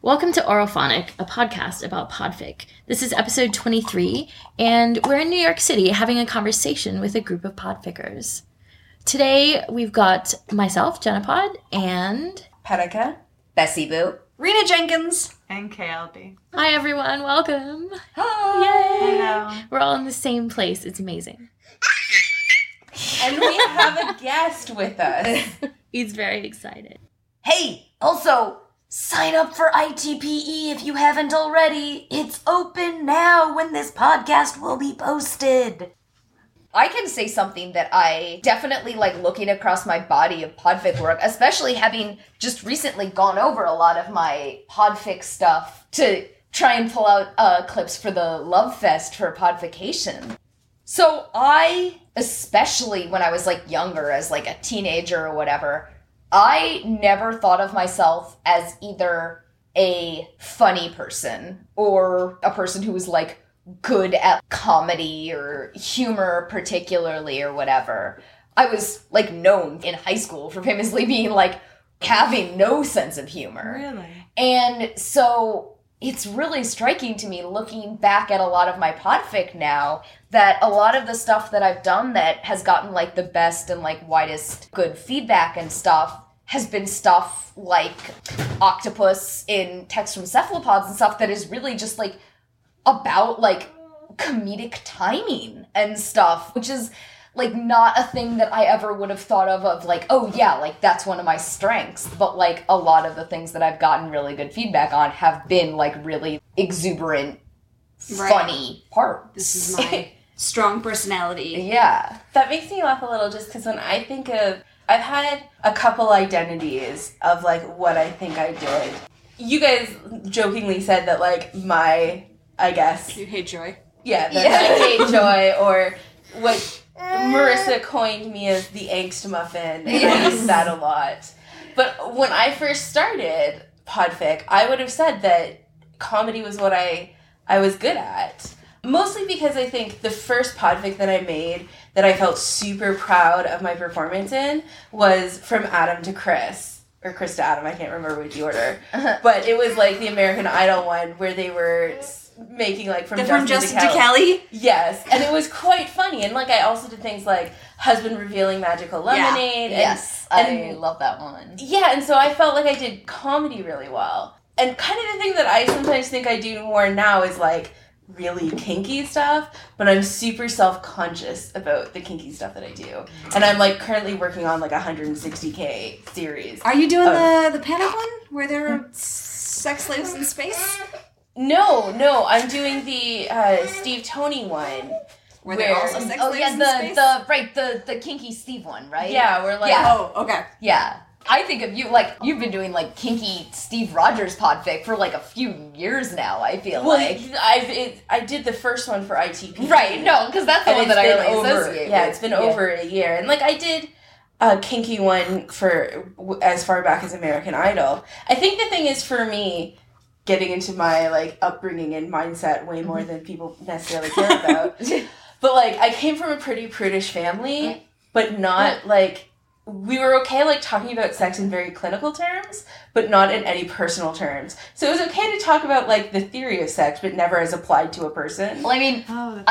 Welcome to Oralphonic, a podcast about podfic. This is episode 23, and we're in New York City having a conversation with a group of podfickers. Today, we've got myself, Jenapod, and... Parika, Bessie Boo, Rena Jenkins, and KLB. Hi, everyone. Welcome. Hi. Yay. Hello. We're all in the same place. It's amazing. And we have a guest with us. He's very excited. Hey, also, sign up for ITPE if you haven't already. It's open now when this podcast will be posted. I can say something that I definitely like looking across my body of podfic work, especially having just recently gone over a lot of my podfic stuff to try and pull out clips for the Love Fest for Podfication. So I, especially when I was like younger, as like a teenager or whatever, I never thought of myself as either a funny person or a person who was like good at comedy or humor particularly or whatever. I was like known in high school for famously being like having no sense of humor. Really? And so it's really striking to me looking back at a lot of my podfic now that a lot of the stuff that I've done that has gotten like the best and like widest good feedback and stuff has been stuff like Octopus in Text from Cephalopods and stuff that is really just like about like comedic timing and stuff, which is like not a thing that I ever would have thought of like, oh yeah, like that's one of my strengths. But like a lot of the things that I've gotten really good feedback on have been like really exuberant, funny parts. This is my strong personality. Yeah. That makes me laugh a little just because when I think of, I've had a couple identities of like what I think I did. You guys jokingly said that like I guess. You hate joy. Yeah, that I hate joy, or what Marissa coined me as the angst muffin, and I use that a lot. But when I first started podfic, I would have said that comedy was what I was good at. Mostly because I think the first podfic that I made that I felt super proud of my performance in was From Adam to Chris. Or Chris to Adam, I can't remember which order. But it was like the American Idol one where they were making like from Justin to Kelly. Yes, and it was quite funny. And like I also did things like Husband Revealing Magical Lemonade. Yeah. I love that one. Yeah, and so I felt like I did comedy really well. And kind of the thing that I sometimes think I do more now is like really kinky stuff, but I'm super self-conscious about the kinky stuff that I do. And I'm like currently working on like a 160K series. Are you doing the Panic one where there are sex slaves in space? No, I'm doing the Steve Tony one. Where they're also sex slaves in space? the Kinky Steve one, right? Yeah, we're like... Yeah. Oh, okay. Yeah. I think of you, like, you've been doing, like, kinky Steve Rogers podfic for, like, a few years now, I feel like. I did the first one for ITP. Right, no, because that's the one that I really associate with. Yeah, it's been over a year. And, like, I did a kinky one for as far back as American Idol. I think the thing is, for me, getting into my, like, upbringing and mindset way more than people necessarily care about. But, like, I came from a pretty prudish family, but not, like... We were okay, like, talking about sex in very clinical terms, but not in any personal terms. So it was okay to talk about, like, the theory of sex, but never as applied to a person. Well, I mean,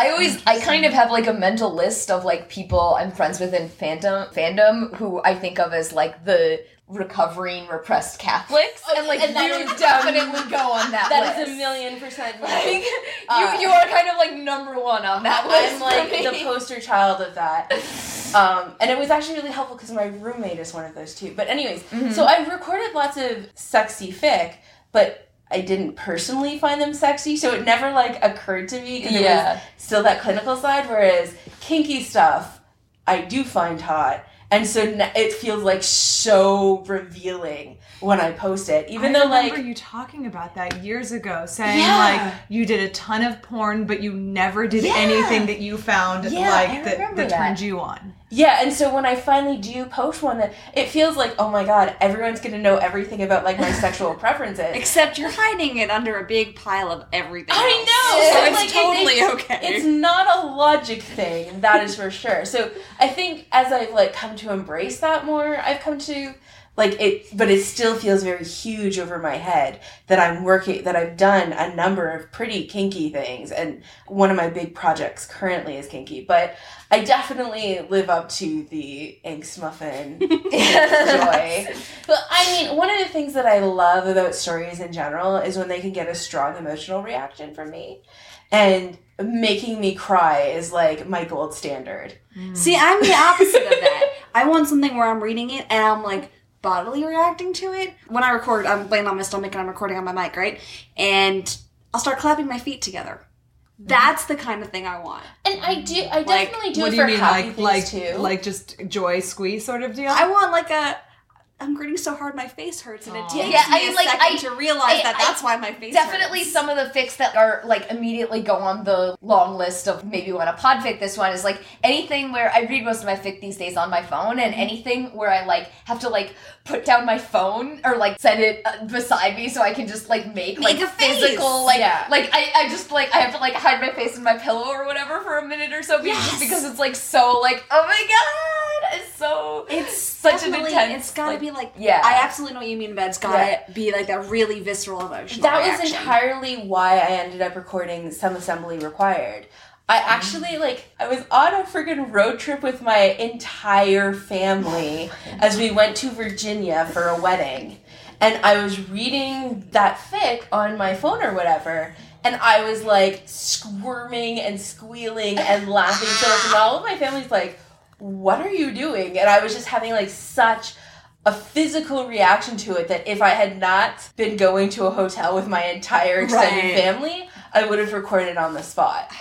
I kind of have, like, a mental list of, like, people I'm friends with in fandom who I think of as, like, the recovering repressed Catholics. And, like, you definitely go on that list. That is 1,000,000%. Like, you are kind of, like, number one on that list. I'm, like, the poster child of that. And it was actually really helpful because my roommate is one of those too. But anyways, so I recorded lots of sexy fic, but I didn't personally find them sexy, so it never, like, occurred to me because it was still that clinical side, whereas kinky stuff I do find hot. And so it feels, like, so revealing when I post it. Even though, like... I remember you talking about that years ago, saying, like, you did a ton of porn, but you never did anything that you found, like, that turned you on. Yeah, and so when I finally do post one, that it feels like, oh my god, everyone's going to know everything about, like, my sexual preferences. Except you're hiding it under a big pile of everything I else. know! So it's like, totally okay. It's not a logic thing, that is for sure. So I think as I've, like, come to embrace that more, I've come to but it still feels very huge over my head that I've done a number of pretty kinky things, and one of my big projects currently is kinky, but I definitely live up to the angst muffin joy. But I mean, one of the things that I love about stories in general is when they can get a strong emotional reaction from me, and making me cry is like my gold standard. See, I'm the opposite of that. I want something where I'm reading it and I'm like bodily reacting to it. When I record, I'm laying on my stomach and I'm recording on my mic, right? And I'll start clapping my feet together. That's the kind of thing I want. And I definitely do what it do for you mean, happy things too. like just joy squeeze sort of deal? I want like I'm gritting so hard my face hurts, and it takes me I a like, second to realize that's why my face definitely hurts. some of the fics that are like immediately go on the long list of maybe want to podfic this one is like anything where I read most of my fic these days on my phone, and anything where I like have to like put down my phone or like set it beside me so I can just like make like a face. physical like I just like I have to like hide my face in my pillow or whatever for a minute or so just because it's like so like oh my god it's such an intense. It's gotta be like yeah. I absolutely know what you mean, but it's gotta be like that really visceral emotional That reaction. was entirely why I ended up recording Some Assembly Required. I actually, I was on a friggin' road trip with my entire family as we went to Virginia for a wedding. And I was reading that fic on my phone or whatever, and I was, squirming and squealing and laughing so much. And all of my family's like, what are you doing? And I was just having, such a physical reaction to it that if I had not been going to a hotel with my entire extended family, I would have recorded on the spot.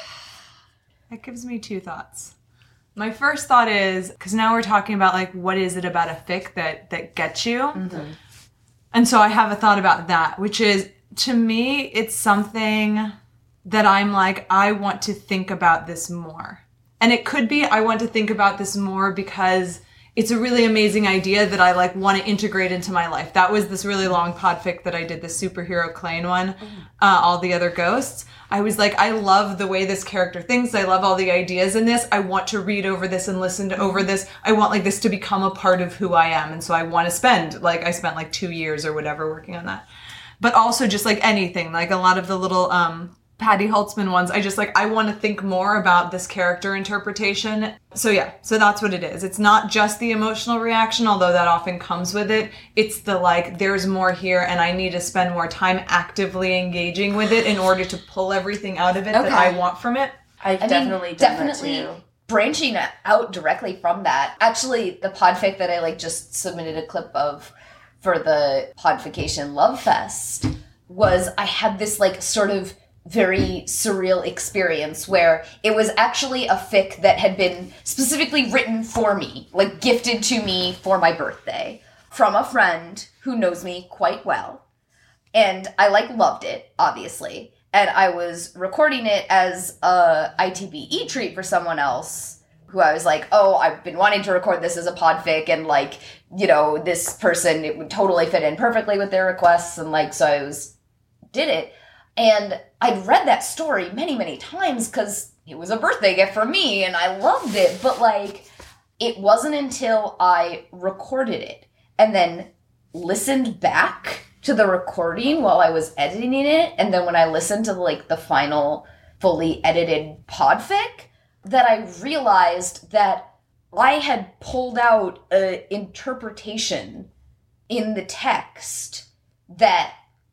That gives me two thoughts. My first thought is, because now we're talking about, what is it about a fic that gets you? Mm-hmm. And so I have a thought about that, which is, to me, it's something that I'm like, I want to think about this more. And it could be, I want to think about this more because it's a really amazing idea that I want to integrate into my life. That was this really long podfic that I did, the superhero Klain one, All the Other Ghosts. I was like, I love the way this character thinks. I love all the ideas in this. I want to read over this and listen to over this. I want this to become a part of who I am. And so I want to spend, I spent 2 years or whatever working on that. But also just anything, a lot of the little, Patty Holtzman ones, I want to think more about this character interpretation. So that's what it is. It's not just the emotional reaction, although that often comes with it. It's the there's more here and I need to spend more time actively engaging with it in order to pull everything out of it that I want from it. I've definitely done that too. Branching out directly from that, actually the podfic that I just submitted a clip of for the Podfication Love Fest was I had this sort of very surreal experience where it was actually a fic that had been specifically written for me, gifted to me for my birthday from a friend who knows me quite well. And I loved it, obviously. And I was recording it as a ITBE treat for someone else who I was I've been wanting to record this as a podfic, and this person, it would totally fit in perfectly with their requests, and so I did it. And I'd read that story many, many times because it was a birthday gift for me and I loved it. But it wasn't until I recorded it and then listened back to the recording while I was editing it. And then when I listened to the final fully edited podfic, that I realized that I had pulled out an interpretation in the text that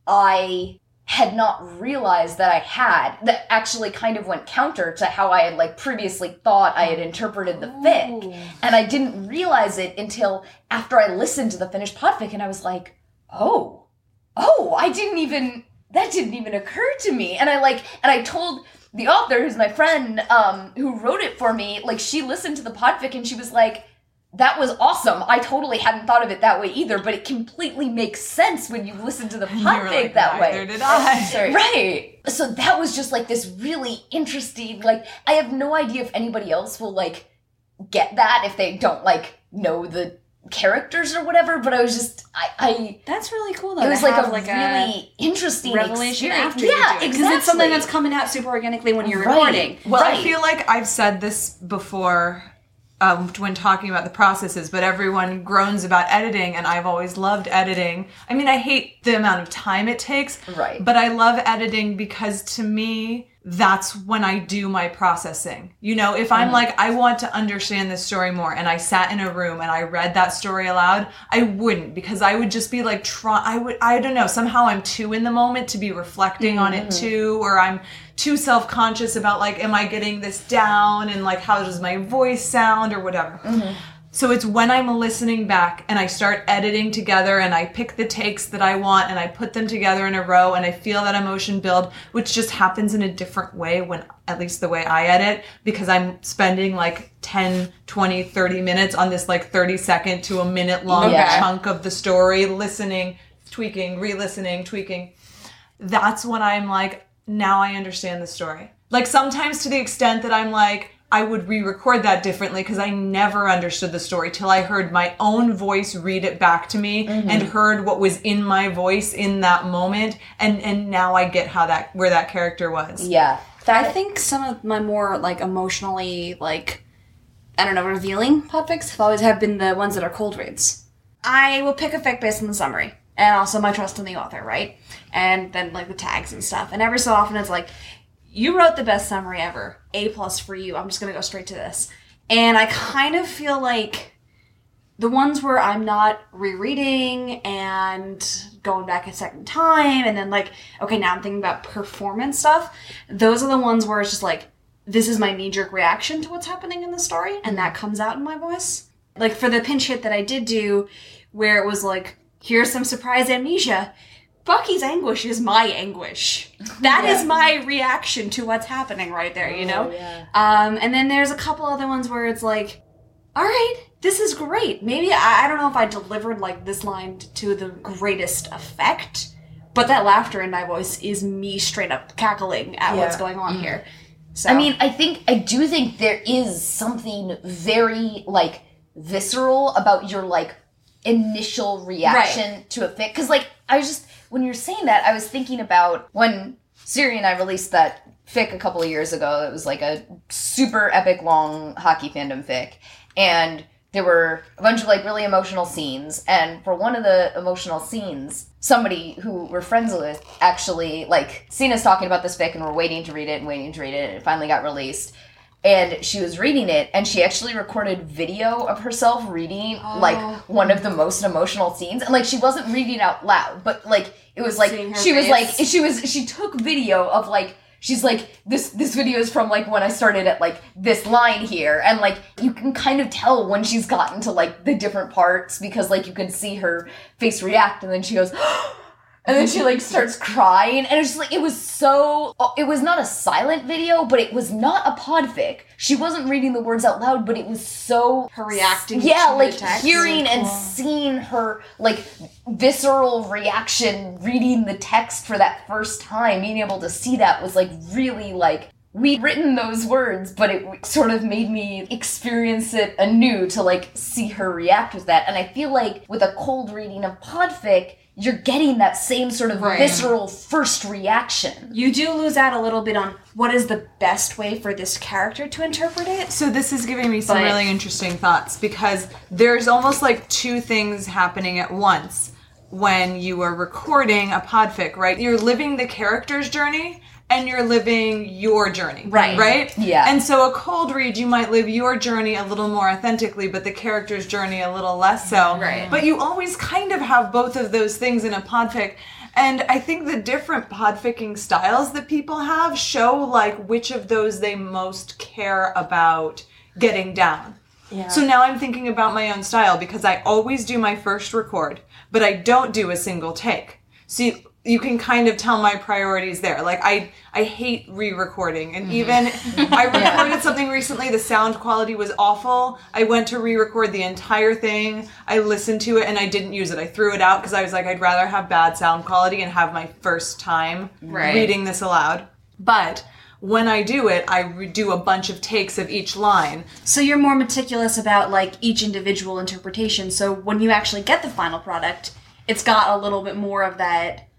I had not realized that I had, that actually kind of went counter to how I had previously thought I had interpreted the fic. Ooh. And I didn't realize it until after I listened to the finished podfic, and I was like, oh, that didn't even occur to me. And I told the author, who's my friend, who wrote it for me, she listened to the podfic and she was like, that was awesome. I totally hadn't thought of it that way either, but it completely makes sense when you listen to the podfic that way. Neither did I. Sorry. Right. So that was just this really interesting, I have no idea if anybody else will get that if they don't know the characters or whatever, but I was just, I that's really cool though. It was a really interesting revelation experience. after you do it. Exactly. Because it's something that's coming out super organically when you're recording. Well, I feel like I've said this before when talking about the processes, but everyone groans about editing, and I've always loved editing. I mean, I hate the amount of time it takes, Right. but I love editing because to me, that's when I do my processing. You know, if I'm like, I want to understand this story more, and I sat in a room and I read that story aloud, I wouldn't, because I would just be like, I don't know, somehow I'm too in the moment to be reflecting on it too, or I'm too self-conscious about like, am I getting this down, and like, how does my voice sound, or whatever. So it's when I'm listening back and I start editing together and I pick the takes that I want and I put them together in a row and I feel that emotion build, which just happens in a different way when, at least the way I edit, because I'm spending like 10, 20, 30 minutes on this like 30-second to a minute long chunk of the story, listening, tweaking, re-listening, tweaking. That's when I'm like, now I understand the story. Like sometimes to the extent that I'm like, I would re-record that differently because I never understood the story till I heard my own voice read it back to me and heard what was in my voice in that moment, and now I get where that character was. Yeah. I think some of my more, like, emotionally, like, I don't know, revealing podfics have been the ones that are cold reads. I will pick a fic based on the summary, and also my trust in the author, right? And then, like, the tags and stuff. And every so often it's like, you wrote the best summary ever. A+ for you. I'm just going to go straight to this. And I kind of feel like the ones where I'm not rereading and going back a second time and then like, okay, now I'm thinking about performance stuff. Those are the ones where it's just like, this is my knee-jerk reaction to what's happening in the story, and that comes out in my voice. Like for the pinch hit that I did do, where it was like, here's some surprise amnesia. Bucky's anguish is my anguish. That is my reaction to what's happening right there, you know? Yeah. And then there's a couple other ones where it's like, all right, this is great. Maybe, I don't know if I delivered like this line to the greatest effect, but that laughter in my voice is me straight up cackling at what's going on here. So. I mean, I do think there is something very, like, visceral about your, like, initial reaction to a fic. Because, like, when you're saying that, I was thinking about when Siri and I released that fic a couple of years ago. It was like a super epic long hockey fandom fic. And there were a bunch of like really emotional scenes. And for one of the emotional scenes, somebody who we're friends with actually like seen us talking about this fic and we're waiting to read it. And it finally got released. And she was reading it, and she actually recorded video of herself reading, like, one of the most emotional scenes. And, like, she wasn't reading out loud, but, like, it was, like, she took video of, like, she's like, this video is from, like, when I started at, like, this line here. And, like, you can kind of tell when she's gotten to, like, the different parts, because, like, you can see her face react, and then she goes, and then she, like, starts crying, and it's just, like, it was not a silent video, but it was not a podfic. She wasn't reading the words out loud, but it was so... Her reacting to like, the text. hearing and seeing her, like, visceral reaction, reading the text for that first time, being able to see that was, like, really, like... We'd written those words, but it sort of made me experience it anew to, like, see her react with that. And I feel like with a cold reading of podfic, you're getting that same sort of visceral first reaction. You do lose out a little bit on what is the best way for this character to interpret it. So this is giving me some really interesting thoughts, because there's almost like two things happening at once when you are recording a podfic, right? You're living the character's journey, and you're living your journey. Right? Yeah. And so a cold read, you might live your journey a little more authentically, but the character's journey a little less so. Right. But you always kind of have both of those things in a podfic. And I think the different podficking styles that people have show, like, which of those they most care about getting down. Yeah. So now I'm thinking about my own style, because I always do my first record, but I don't do a single take. So you can kind of tell my priorities there. Like, I hate re-recording. And even, I recorded something recently, the sound quality was awful. I went to re-record the entire thing. I listened to it, and I didn't use it. I threw it out, because I was like, I'd rather have bad sound quality and have my first time reading this aloud. But when I do it, I do a bunch of takes of each line. So you're more meticulous about, like, each individual interpretation. So when you actually get the final product, it's got a little bit more of that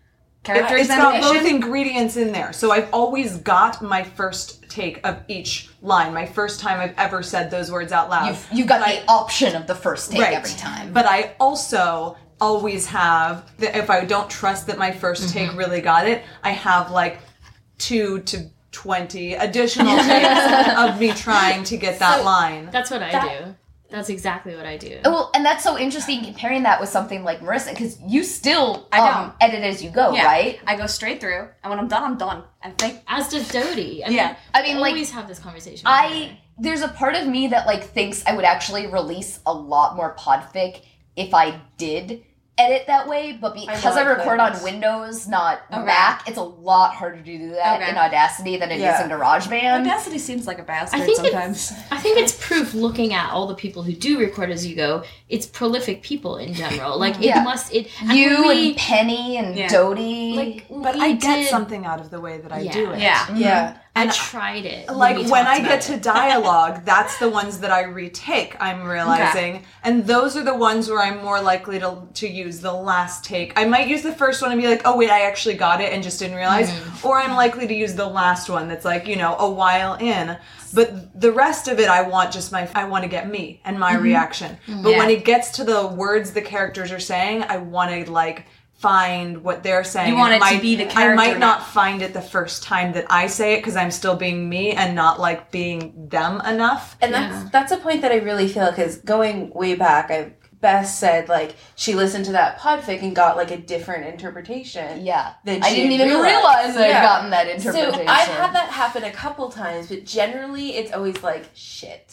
character It's got examination. both ingredients in there. So I've always got my first take of each line. My first time I've ever said those words out loud. You've got the option of the first take every time. But I also always have, if I don't trust that my first take really got it, I have like 2 to 20 additional takes of me trying to get that line. That's what I do. That's exactly what I do. Well, and that's so interesting comparing that with something like Marissa, because you still I don't. edit as you go, Yeah. right? I go straight through, and when I'm done, I'm done. And think, As does Dodie. Yeah. I mean, like, always have this conversation. With her. there's a part of me that like thinks I would actually release a lot more podfic if I did edit that way, but because I record on Windows, not Mac, it's a lot harder to do that in Audacity than it is in GarageBand. Audacity seems like a bastard I think sometimes. I think it's proof looking at all the people who do record as you go. It's prolific people in general. Like Yeah. it must. It You and Penny and Dodie. like. But we I get did- something out of the way that I Yeah. do it. Yeah. Yeah. I tried it. Like we when talked I about get to it. dialogue, that's the ones that I retake, I'm realizing. And those are the ones where I'm more likely to use the last take. I might use the first one and be like, oh wait, I actually got it and just didn't realize. Or I'm likely to use the last one that's like, a while in. But the rest of it, I want to get me and my reaction. But when it gets to the words the characters are saying, I want to like find what they're saying. You want it to be the character. I might not find it the first time that I say it because I'm still being me and not like being them enough. And that's a point that I really feel, because going way back, Beth said like she listened to that podfic and got like a different interpretation. Yeah. Than I she didn't even realized. realize I'd Yeah. gotten that interpretation. So I've had that happen a couple times, but generally it's always like shit.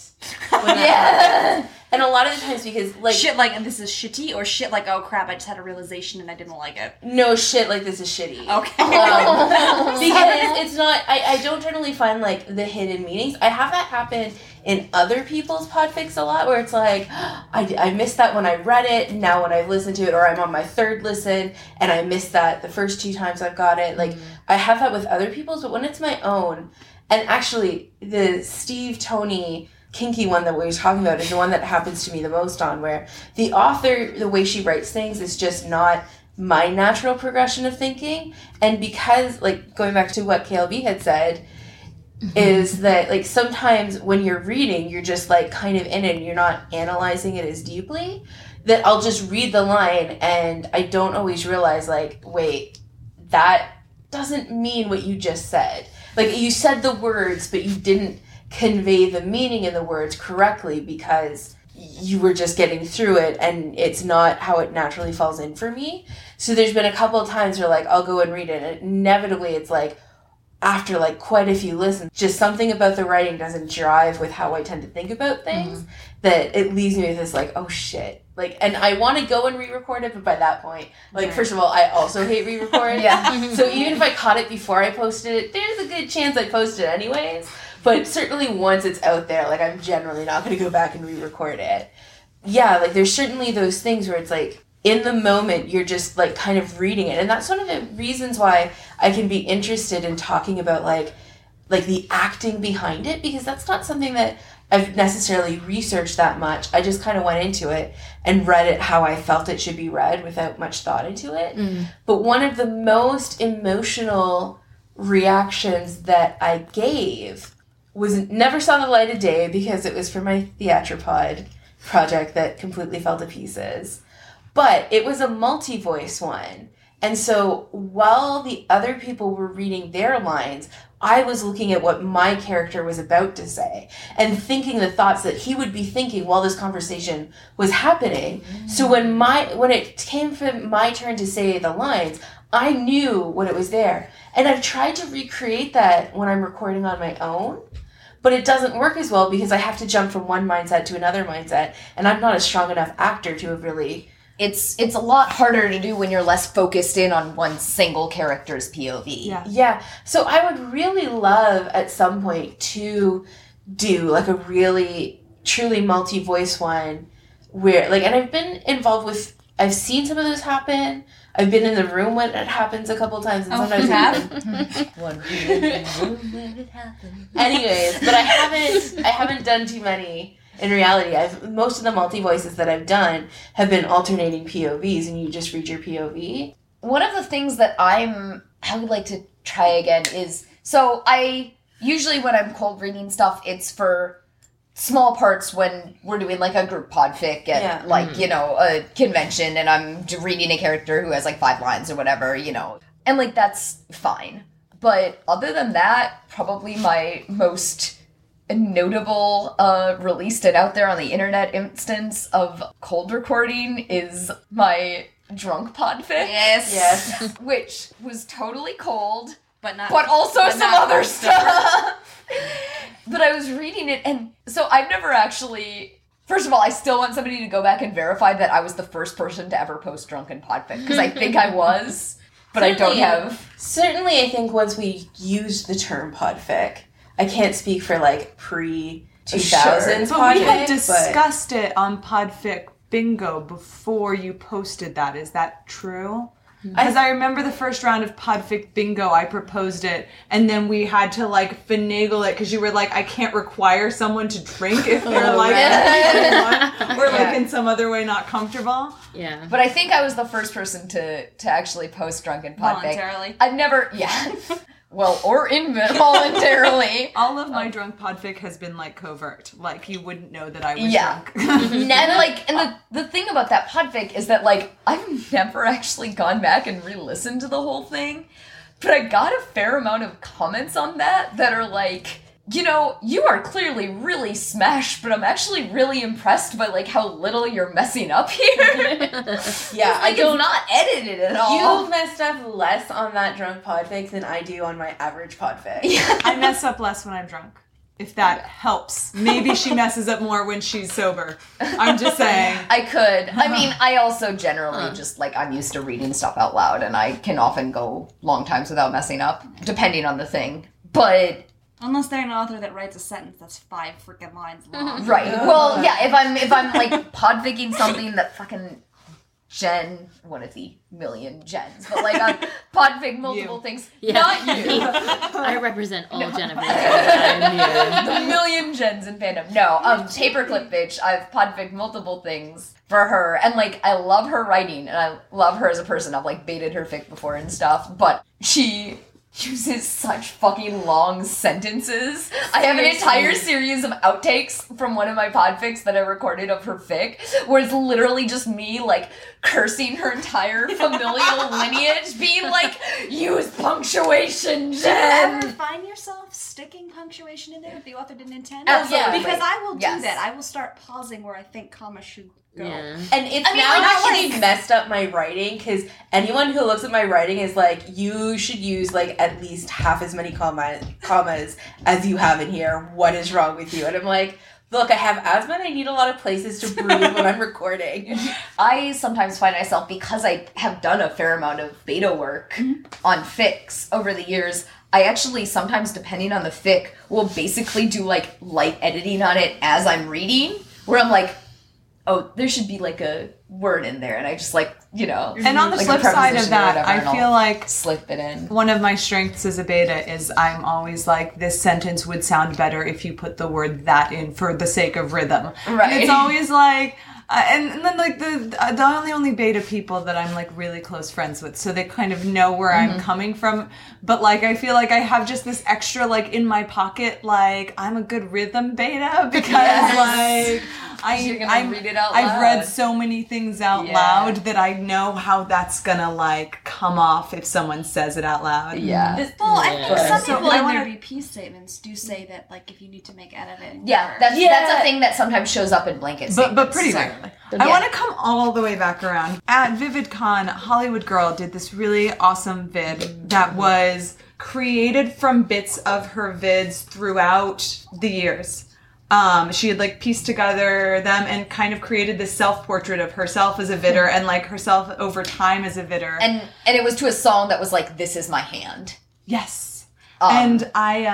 Yeah. And a lot of the times because like Shit like, and this is shitty, or shit like, oh crap, I just had a realization and I didn't like it. no shit like this is shitty. Okay. Because it's not, I don't generally find like the hidden meanings. I have that happen in other people's podfics a lot, where it's like, I missed that when I read it, now when I've listened to it, or I'm on my third listen, and I missed that the first 2 times I've got it. Like, I have that with other people's, but when it's my own, and actually, the Steve Tony kinky one that we were talking about is the one that happens to me the most on, where the author, the way she writes things is just not my natural progression of thinking. And because, like, going back to what KLB had said, is that, like, sometimes when you're reading, you're just, like, kind of in it and you're not analyzing it as deeply, that I'll just read the line and I don't always realize, like, wait, that doesn't mean what you just said. Like, you said the words, but you didn't convey the meaning in the words correctly because you were just getting through it and it's not how it naturally falls in for me. So there's been a couple of times where, like, I'll go and read it and inevitably it's like, after like quite a few listens, just something about the writing doesn't jive with how I tend to think about things, that it leaves me with this like, oh shit. Like, and I want to go and re-record it, but by that point, like, first of all, I also hate re-record. So even if I caught it before I posted it, there's a good chance I posted it anyways. But certainly once it's out there, like, I'm generally not going to go back and re-record it. Yeah, like, there's certainly those things where it's like, in the moment, you're just, like, kind of reading it. And that's one of the reasons why I can be interested in talking about, like the acting behind it, because that's not something that I've necessarily researched that much. I just kind of went into it and read it how I felt it should be read without much thought into it. But one of the most emotional reactions that I gave was never saw the light of day because it was for my Theatropod project that completely fell to pieces. But it was a multi-voice one. And so while the other people were reading their lines, I was looking at what my character was about to say and thinking the thoughts that he would be thinking while this conversation was happening. So when it came for my turn to say the lines, I knew when it was there. And I've tried to recreate that when I'm recording on my own, but it doesn't work as well because I have to jump from one mindset to another mindset, and I'm not a strong enough actor to have really... It's a lot harder to do when you're less focused in on one single character's POV. Yeah. So I would really love at some point to do like a really truly multi-voice one where, like, and I've been involved with, I've seen some of those happen. I've been in the room when it happens a couple times, and sometimes anyways, but I haven't done too many. In reality, most of the multi-voices that I've done have been alternating POVs, and you just read your POV. one of the things that I would like to try again is, so I usually when I'm cold reading stuff, it's for small parts when we're doing like a group podfic at like, you know, a convention and I'm reading a character who has like 5 lines or whatever, you know, and like that's fine. But other than that, probably my most notable released and out there on the internet instance of cold recording is my drunk podfic. Yes. Which was totally cold, But also some not other cold stuff. But I was reading it, and so I've never actually... First of all, I still want somebody to go back and verify that I was the first person to ever post drunken podfic, because I think I was, but I don't have... Certainly, I think once we used the term podfic, I can't speak for, like, pre-2000s But we had podfic, discussed it on Podfic Bingo before you posted that. Is that true? Because I remember the first round of Podfic Bingo, I proposed it, and then we had to, like, finagle it, because you were like, I can't require someone to drink if they're, like, or, like, in some other way not comfortable. Yeah. But I think I was the first person to actually post drunken podfic. Voluntarily. I've never... Yeah. Well, or involuntarily. All of my drunk podfic has been, like, covert. Like, you wouldn't know that I was drunk. And like, and the thing about that podfic is that, like, I've never actually gone back and re-listened to the whole thing, but I got a fair amount of comments on that are like, you know, you are clearly really smashed, but I'm actually really impressed by, like, how little you're messing up here. Yeah, Like, it's not edited at all. You messed up less on that drunk podfic than I do on my average podfic. I mess up less when I'm drunk. If that helps. Maybe she messes up more when she's sober. I'm just saying. I could. I mean, I also generally just, like, I'm used to reading stuff out loud, and I can often go long times without messing up, depending on the thing. But... Unless they're an author that writes a sentence that's 5 freaking lines long. Right. Well, yeah, if I'm like podficking something that fucking Jen, one of the million Jens, but like on podfic multiple things. Yeah. Not you. I represent all Jennifers. I'm here. The million Jens in fandom. No, Paperclip Bitch, I've podfic multiple things for her, and like I love her writing and I love her as a person. I've like baited her fic before and stuff, but she uses such fucking long sentences. I have an entire series of outtakes from one of my podfics that I recorded of her fic, where it's literally just me, like, cursing her entire familial lineage, being like, use punctuation, Do you Jen! ever find yourself sticking punctuation in there that the author didn't intend? Absolutely. Because I will do Yes. that. I will start pausing where I think commas should go. Yeah. And it's I mean, now like, actually messed up my writing, because anyone who looks at my writing is like, you should use like at least half as many commas as you have in here. What is wrong with you? And I'm like, look, I have asthma and I need a lot of places to breathe when I'm recording. I sometimes find myself, because I have done a fair amount of beta work on fics over the years, I actually sometimes, depending on the fic, will basically do like light editing on it as I'm reading, where I'm like, oh, there should be like a word in there, and I just like, you know. And on the like a flip side preposition of or that, whatever, and I feel I'll like slip it in. one of my strengths as a beta is I'm always like, this sentence would sound better if you put the word that in for the sake of rhythm. Right. And it's always like, and then like the only beta people that I'm like really close friends with, so they kind of know where I'm coming from. But like, I feel like I have just this extra like in my pocket, like I'm a good rhythm beta because like You're gonna read it out I've loud. read so many things out loud that I know how that's gonna like come off if someone says it out loud. Yeah. Well, I think some So people I in wanna- their BP statements do say that, like, if you need to make editing. Yeah, or- that's a thing that sometimes shows up in blanket But statements. pretty So- regularly. Yeah. I want to come all the way back around. At VividCon, Hollywood Girl did this really awesome vid that was created from bits of her vids throughout the years. She had like pieced together them and kind of created this self-portrait of herself as a vidder and like herself over time as a vidder. And it was to a song that was like, "This Is My Hand." Yes. And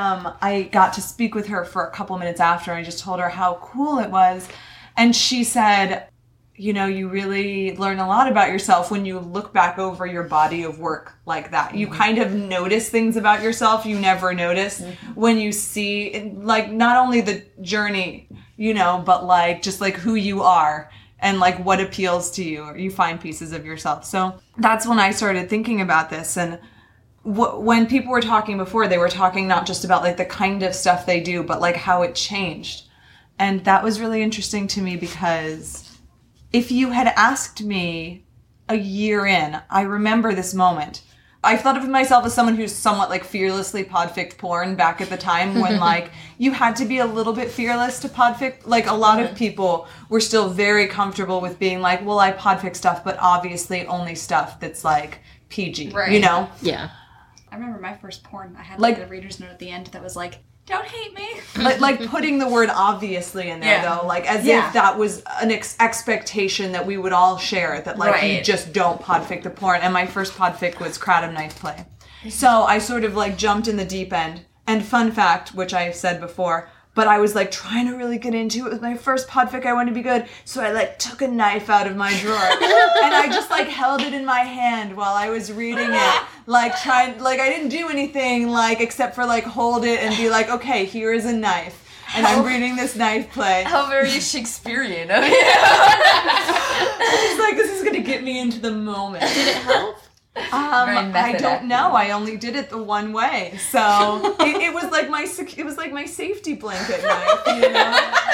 I got to speak with her for a couple minutes after, and I just told her how cool it was. And she said, you know, you really learn a lot about yourself when you look back over your body of work like that. You kind of notice things about yourself you never noticed when you see, like, not only the journey, you know, but like just like who you are and like what appeals to you, or you find pieces of yourself. So that's when I started thinking about this. And when people were talking before, they were talking not just about like the kind of stuff they do, but like how it changed. And that was really interesting to me, because if you had asked me a year in, I remember this moment. I thought of myself as someone who's somewhat like fearlessly podfic porn back at the time when like you had to be a little bit fearless to podfic. Like a lot of people were still very comfortable with being like, well, I podfic stuff, but obviously only stuff that's like PG, Right. you know? Yeah. I remember my first porn. I had Like- like a reader's note at the end that was like, "Don't hate me." like putting the word obviously in there, Yeah. though, like as Yeah. if that was an expectation that we would all share, that like you Right. just don't podfic the porn. And my first podfic was Kratom Knife Play. So I sort of like jumped in the deep end. And fun fact, which I've said before, but I was like trying to really get into it with my first podfic. I wanted to be good. So I like took a knife out of my drawer and I just like held it in my hand while I was reading it. Like trying, like I didn't do anything like except for like hold it and be like, okay, here is a knife. And I'm reading this knife play. How very Shakespearean of you. It's like, this is going to get me into the moment. Did it help? I method don't acting. know. I only did it the one way, so it was like my safety blanket knife. You know,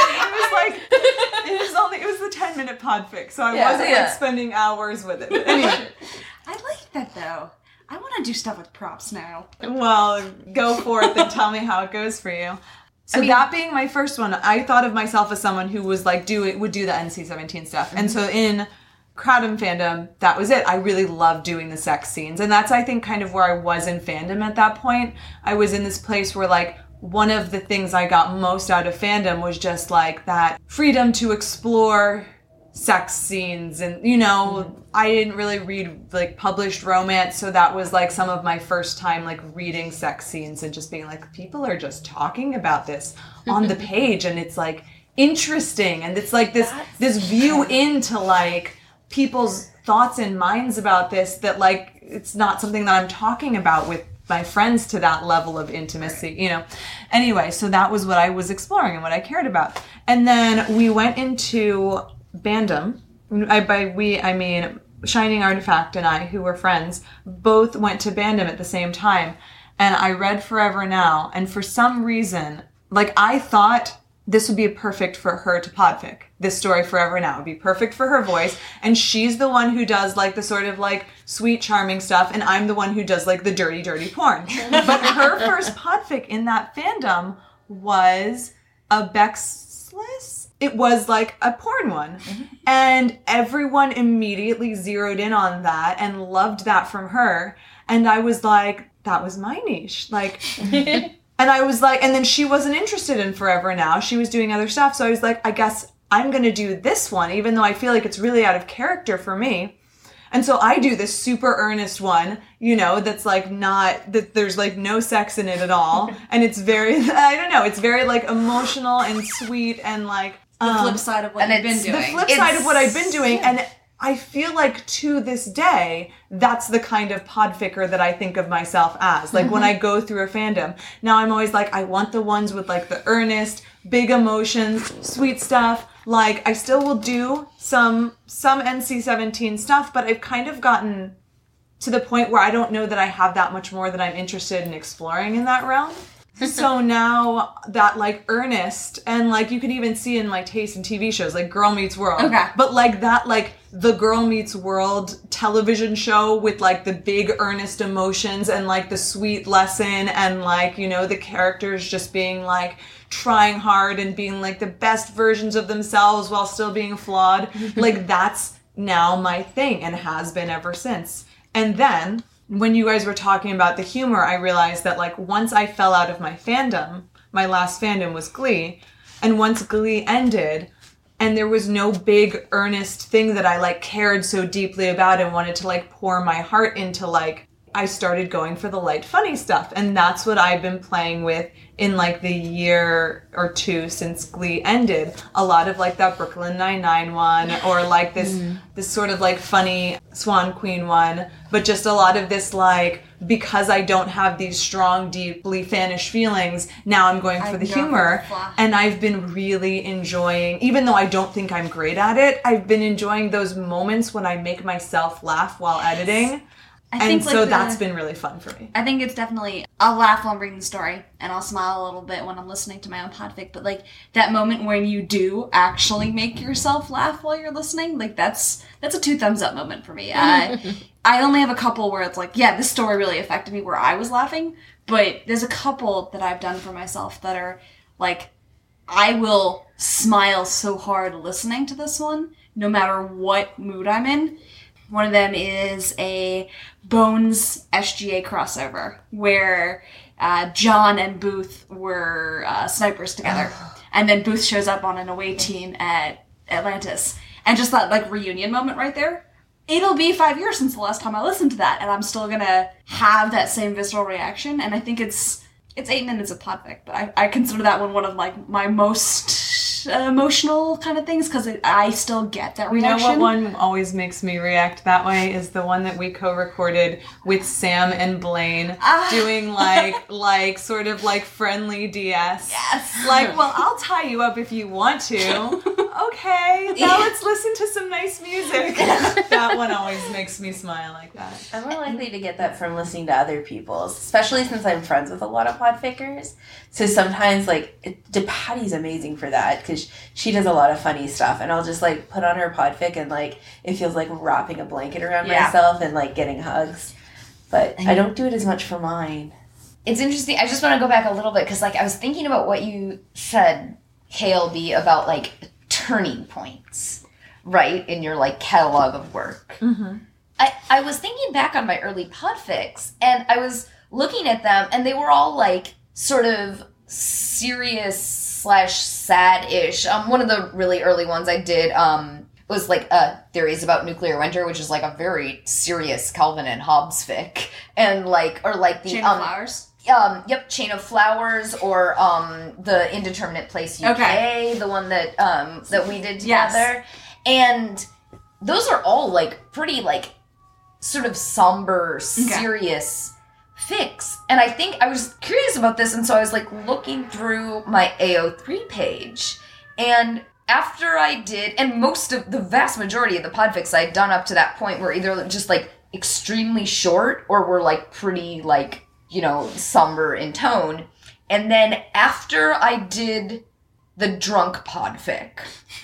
it was the 10-minute podfic, so I wasn't like spending hours with it. But anyway, I like that though. I want to do stuff with props now. well, go forth and tell me how it goes for you. So that being my first one, I thought of myself as someone who was like would do the NC-17 stuff, and so in Kratom fandom, that was it. I really loved doing the sex scenes. And that's, I think, kind of where I was in fandom at that point. I was in this place where, like, one of the things I got most out of fandom was just, like, that freedom to explore sex scenes. And, you know, I didn't really read, like, published romance. So that was, like, some of my first time, like, reading sex scenes and just being like, people are just talking about this on the page. And it's, like, interesting. And it's, like, this view into, like, people's thoughts and minds about this, that like it's not something that I'm talking about with my friends to that level of intimacy, you know. Anyway, so that was what I was exploring and what I cared about. And then we went into Bandom. By we, I mean Shining Artifact and I, who were friends, both went to Bandom at the same time. And I read Forever Now, and for some reason, like I thought this would be perfect for her to podfic. This story, Forever Now, would be perfect for her voice. And she's the one who does like the sort of like sweet, charming stuff. And I'm the one who does like the dirty, dirty porn. But her first podfic in that fandom was a Bexless. It was like a porn one. And everyone immediately zeroed in on that and loved that from her. And I was like, that was my niche. Like... And I was like, and then she wasn't interested in Forever Now. She was doing other stuff. So I was like, I guess I'm going to do this one, even though I feel like it's really out of character for me. And so I do this super earnest one, you know, that's like not, that there's like no sex in it at all. And it's very, I don't know, it's very like emotional and sweet and like... The flip side of what and you've been it's doing. The flip side of what I've been doing. And I feel like to this day, that's the kind of podficker that I think of myself as. Like when I go through a fandom, now I'm always like, I want the ones with like the earnest, big emotions, sweet stuff. Like I still will do some NC-17 stuff, but I've kind of gotten to the point where I don't know that I have that much more that I'm interested in exploring in that realm. So now that like earnest, and like you can even see in my taste in TV shows like Girl Meets World. Okay. But like that, like the Girl Meets World television show with like the big earnest emotions and like the sweet lesson and like, you know, the characters just being like trying hard and being like the best versions of themselves while still being flawed. Like that's now my thing and has been ever since. And then when you guys were talking about the humor, I realized that like once I fell out of my fandom, my last fandom was Glee, and once Glee ended and there was no big earnest thing that I like cared so deeply about and wanted to like pour my heart into, like I started going for the light funny stuff, and that's what I've been playing with in like the year or two since Glee ended. A lot of like that Brooklyn Nine-Nine one, or like this sort of like funny Swan Queen one, but just a lot of this like because I don't have these strong, deeply fanish feelings, now I'm going for the humor. And I've been really enjoying, even though I don't think I'm great at it, I've been enjoying those moments when I make myself laugh while editing. And so that's been really fun for me. I think it's definitely, I'll laugh while I'm reading the story, and I'll smile a little bit when I'm listening to my own podfic, but like that moment when you do actually make yourself laugh while you're listening, like that's a 2 thumbs up moment for me. I only have a couple where it's like, yeah, this story really affected me where I was laughing, but there's a couple that I've done for myself that are like, I will smile so hard listening to this one, no matter what mood I'm in. One of them is a Bones SGA crossover where John and Booth were snipers together. And then Booth shows up on an away team at Atlantis. And just that like reunion moment right there. It'll be 5 years since the last time I listened to that, and I'm still gonna have that same visceral reaction. And I think it's 8 minutes of podfic, but I consider that one of like my most emotional kind of things because I still get that reaction. You know what one always makes me react that way is the one that we co-recorded with Sam and Blaine doing like sort of like friendly DS. Yes. Like, well, I'll tie you up if you want to. Okay, now let's listen to some nice music. That one always makes me smile like that. I'm more likely to get that from listening to other people's, especially since I'm friends with a lot of podfickers. So sometimes, like, Patty's amazing for that because she does a lot of funny stuff, and I'll just like put on her podfic and like it feels like wrapping a blanket around myself and like getting hugs. But I don't do it as much for mine. It's interesting. I just want to go back a little bit because like I was thinking about what you said, KLB, about like turning points, right, in your like catalog of work. Mm-hmm. I was thinking back on my early podfics, and I was looking at them, and they were all like sort of serious / sad-ish. One of the really early ones I did was like Theories About Nuclear Winter, which is like a very serious Calvin and Hobbes fic, and like the Chain of Flowers. Chain of Flowers, or the Indeterminate Place UK, the one that that we did together. Yes. And those are all like pretty like sort of somber, serious fics. And I think I was curious about this, and so I was like looking through my AO3 page, and after I did, and the vast majority of the podfics I'd done up to that point were either just like extremely short or were like pretty like, you know, somber in tone. And then after I did the drunk podfic,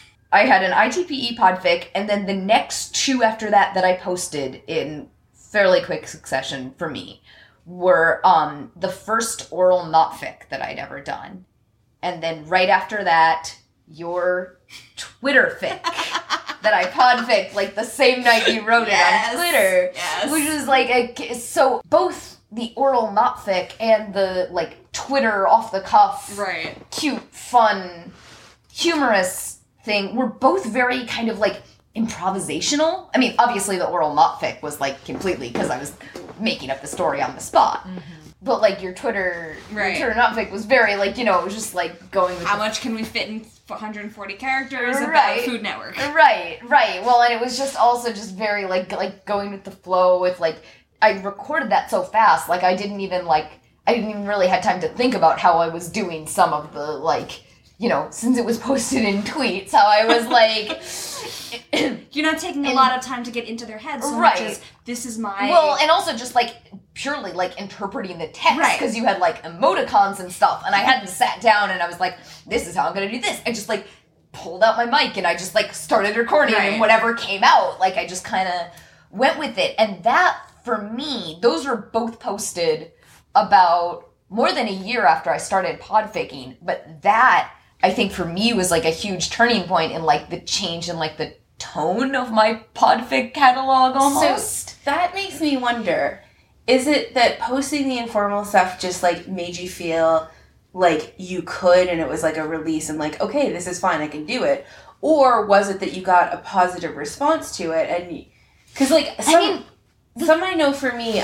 I had an ITPE podfic, and then the next 2 after that I posted in fairly quick succession for me were the first oral not fic that I'd ever done. And then right after that, your Twitter fic that I podfic like the same night you wrote it on Twitter. Yes. Which was like so both the oral not fic and the like Twitter off the cuff, right, cute, fun, humorous thing were both very kind of like improvisational. I mean, obviously the oral not fic was like completely because I was making up the story on the spot. Mm-hmm. But like your Twitter not fic was very like, you know, it was just like going with how much can we fit in 140 characters about Food Network. Right. Well, and it was just also just very like going with the flow with like I recorded that so fast, like I didn't even really have time to think about how I was doing some of the like, you know, since it was posted in tweets, how I was like you're not taking a lot of time to get into their heads so much as this is my... Well, and also just like purely like interpreting the text because you had like emoticons and stuff, and I hadn't sat down and I was like, this is how I'm gonna do this. I just like pulled out my mic and I just like started recording and whatever came out, like I just kind of went with it. And that, for me, those were both posted about more than a year after I started podficking, but that, I think for me, was like a huge turning point in like the change in like the tone of my podfic catalog almost. So that makes me wonder, is it that posting the informal stuff just like made you feel like you could and it was like a release and like, okay, this is fine, I can do it? Or was it that you got a positive response to it? And because like some I know for me,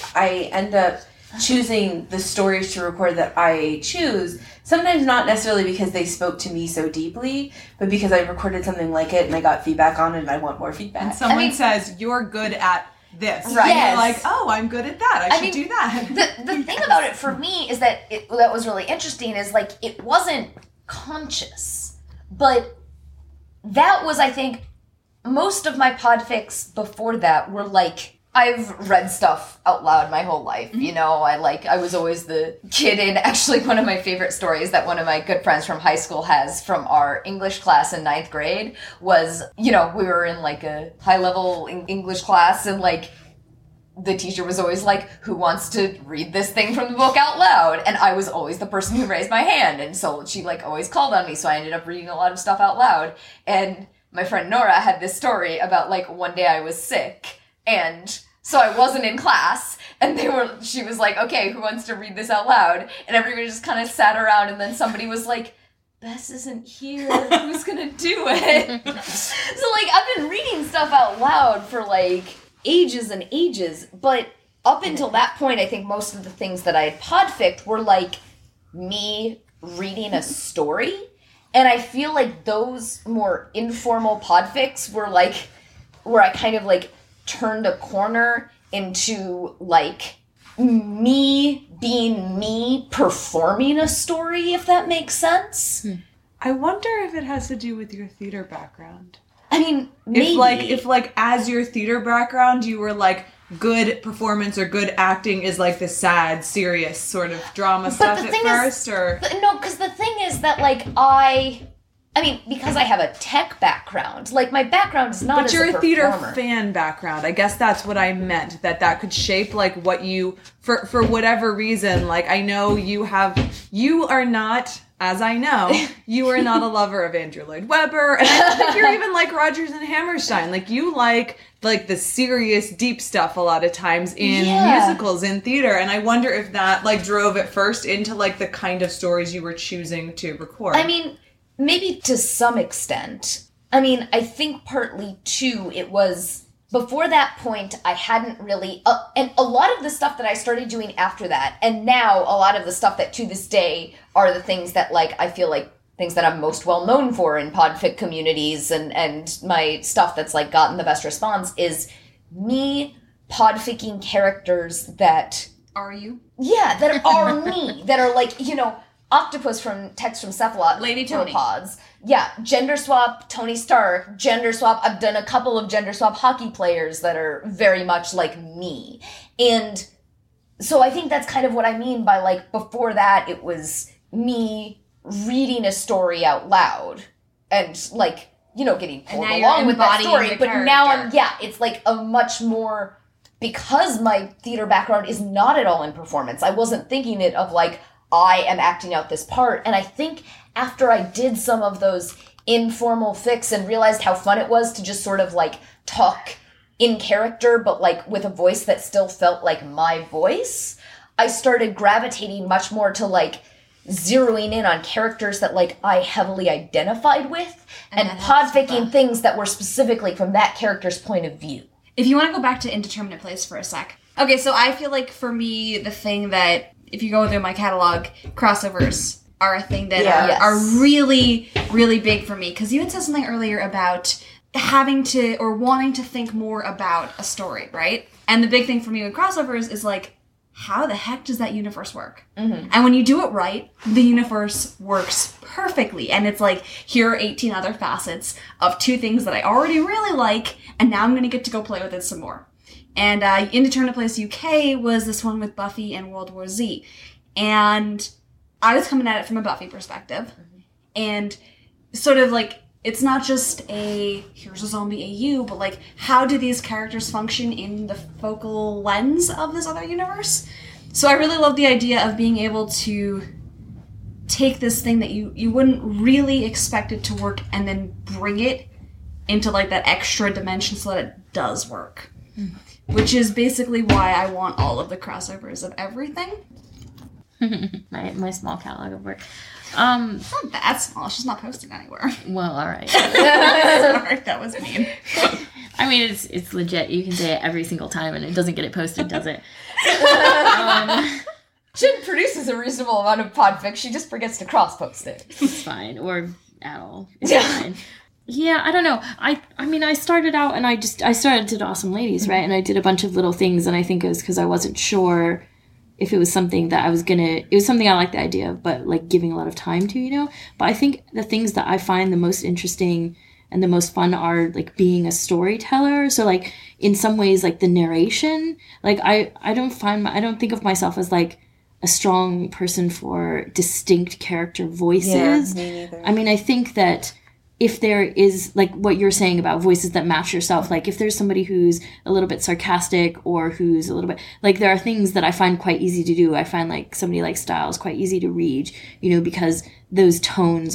I end up choosing the stories to record that I choose, sometimes not necessarily because they spoke to me so deeply, but because I recorded something like it and I got feedback on it and I want more feedback. And someone says, you're good at this. Right. And Yes. you're like, oh, I'm good at that. I should mean, do that. The thing about it for me is that that was really interesting is like it wasn't conscious, but that was, I think, most of my podfics before that were like, I've read stuff out loud my whole life, you know, I was always the kid in, actually one of my favorite stories that one of my good friends from high school has from our English class in 9th grade was, you know, we were in like a high level English class and like, the teacher was always like, who wants to read this thing from the book out loud? And I was always the person who raised my hand. And so she like always called on me. So I ended up reading a lot of stuff out loud. And my friend Nora had this story about like one day I was sick and so I wasn't in class and she was like, okay, who wants to read this out loud? And everybody just kind of sat around and then somebody was like, Bess isn't here. Who's gonna do it? So like I've been reading stuff out loud for like ages and ages, but up until that point, I think most of the things that I had podficked were like me reading a story. And I feel like those more informal podfics were like, where I kind of like turned a corner into like me being me performing a story, if that makes sense. I wonder if it has to do with your theater background. I mean, maybe. If like as your theater background, you were like good performance or good acting is like the sad, serious sort of drama stuff at first, or no, because the thing is that like I mean, because I have a tech background, like my background is not. But as you're a theater performer. fan background. I guess that's what I meant. That could shape like what you for whatever reason. Like I know you are not. As I know, you are not a lover of Andrew Lloyd Webber, and I don't think you're even like Rodgers and Hammerstein. Like you like the serious, deep stuff a lot of times in musicals, in theater, and I wonder if that like drove it first into like the kind of stories you were choosing to record. I mean, maybe to some extent. I mean, I think partly too it was. Before that point, I hadn't really... and a lot of the stuff that I started doing after that, and now a lot of the stuff that to this day are the things that, like, I feel like things that I'm most well known for in podfic communities and my stuff that's, like, gotten the best response is me podficking characters that... Are you? Yeah, that are me. That are, like, you know... Octopus from Text from Cephalot. Lady Tony. Pods. Yeah, gender swap Tony Stark. Gender swap. I've done a couple of gender swap hockey players that are very much like me. And so I think that's kind of what I mean by like before that it was me reading a story out loud and like, you know, getting pulled along with that story. But now it's like a much more, because my theater background is not at all in performance. I wasn't thinking it of like, I am acting out this part. And I think after I did some of those informal fics and realized how fun it was to just sort of like talk in character, but like with a voice that still felt like my voice, I started gravitating much more to like zeroing in on characters that like I heavily identified with and podficking things that were specifically from that character's point of view. If you want to go back to Indeterminate Place for a sec. Okay, so I feel like for me, the thing that if you go through my catalog, crossovers are a thing that are really, really big for me. Because you had said something earlier about having to or wanting to think more about a story, right? And the big thing for me with crossovers is like, how the heck does that universe work? Mm-hmm. And when you do it right, the universe works perfectly. And it's like, here are 18 other facets of two things that I already really like, and now I'm going to get to go play with it some more. And Indeterminate Place UK was this one with Buffy and World War Z. And I was coming at it from a Buffy perspective. Mm-hmm. And sort of like, it's not just here's a zombie AU, but like, how do these characters function in the focal lens of this other universe? So I really love the idea of being able to take this thing that you wouldn't really expect it to work and then bring it into like that extra dimension so that it does work. Mm. Which is basically why I want all of the crossovers of everything. my small catalog of work. It's not that small. It's just not posted anywhere. Well, all right. Sorry, that was mean. I mean, it's legit. You can say it every single time, and it doesn't get it posted, does it? Jen produces a reasonable amount of podfic. She just forgets to cross-post it. It's fine. Or at all. It's fine. Yeah, I don't know. I mean, I started out and I started Did Awesome Ladies, right? And I did a bunch of little things, and I think it was because I wasn't sure if it was something that it was something I liked the idea of, but like giving a lot of time to, you know? But I think the things that I find the most interesting and the most fun are like being a storyteller. So like in some ways, like the narration, like I don't think of myself as like a strong person for distinct character voices. Yeah, me neither. I mean, I think that if there is, like what you're saying about voices that match yourself, like if there's somebody who's a little bit sarcastic or who's a little bit, like there are things that I find quite easy to do. I find like somebody like Styles quite easy to read, you know, because those tones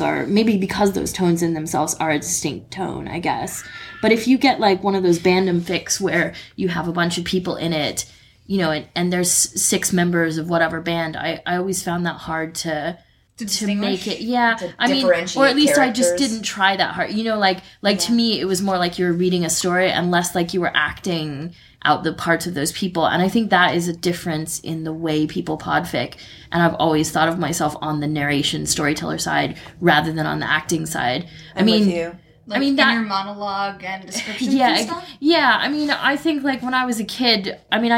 in themselves are a distinct tone, I guess. But if you get like one of those Bandom fics where you have a bunch of people in it, you know, and there's 6 members of whatever band, I always found that hard to make it, I mean, or at least I just didn't try that hard, you know, like to me it was more like you were reading a story and less like you were acting out the parts of those people. And I think that is a difference in the way people podfic, and I've always thought of myself on the narration storyteller side rather than on the acting side. I'm with you. Like inner monologue and descriptions and stuff? Yeah, I mean, I think like when I was a kid, I mean,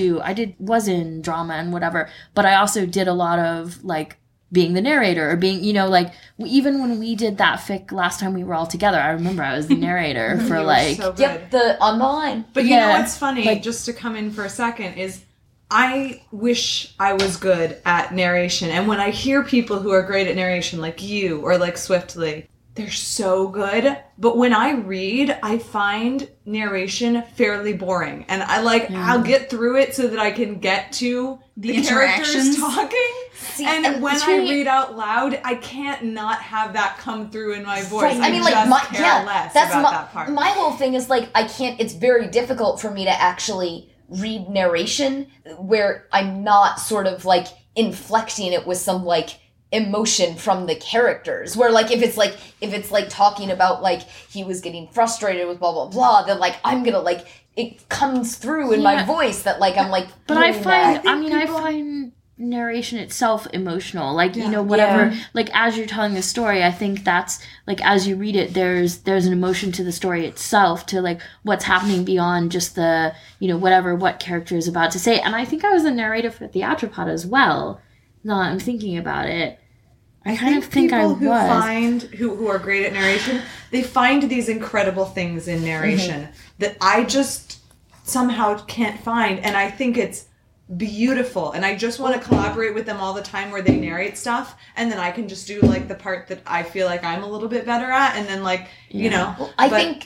was in drama and whatever, but I also did a lot of like being the narrator or being, you know, like even when we did that fic last time we were all together, I remember I was the narrator for like, so good. Yep, on the line. But you know what's funny, like, just to come in for a second, is I wish I was good at narration. And when I hear people who are great at narration, like you or like Swiftly, they're so good. But when I read, I find narration fairly boring. And I'll get through it so that I can get to the characters talking. And when I read out loud, I can't not have that come through in my voice. Right. I mean, like, less about that part. My whole thing is, like, it's very difficult for me to actually read narration where I'm not sort of, like, inflecting it with some, like, emotion from the characters, where like if it's like talking about like he was getting frustrated with blah blah blah, then like I'm gonna like it comes through in my voice that like I'm like, but I find narration itself emotional, like you know, whatever, like as you're telling the story, I think that's like as you read it, there's an emotion to the story itself, to like what's happening beyond just the, you know, what character is about to say. And I think I was a narrator for Theatropod as well. No, I'm thinking about it. I kind of think I was. Who are great at narration, they find these incredible things in narration that I just somehow can't find, and I think it's beautiful, and I just want to collaborate with them all the time where they narrate stuff, and then I can just do like the part that I feel like I'm a little bit better at, and then like, you know. Well,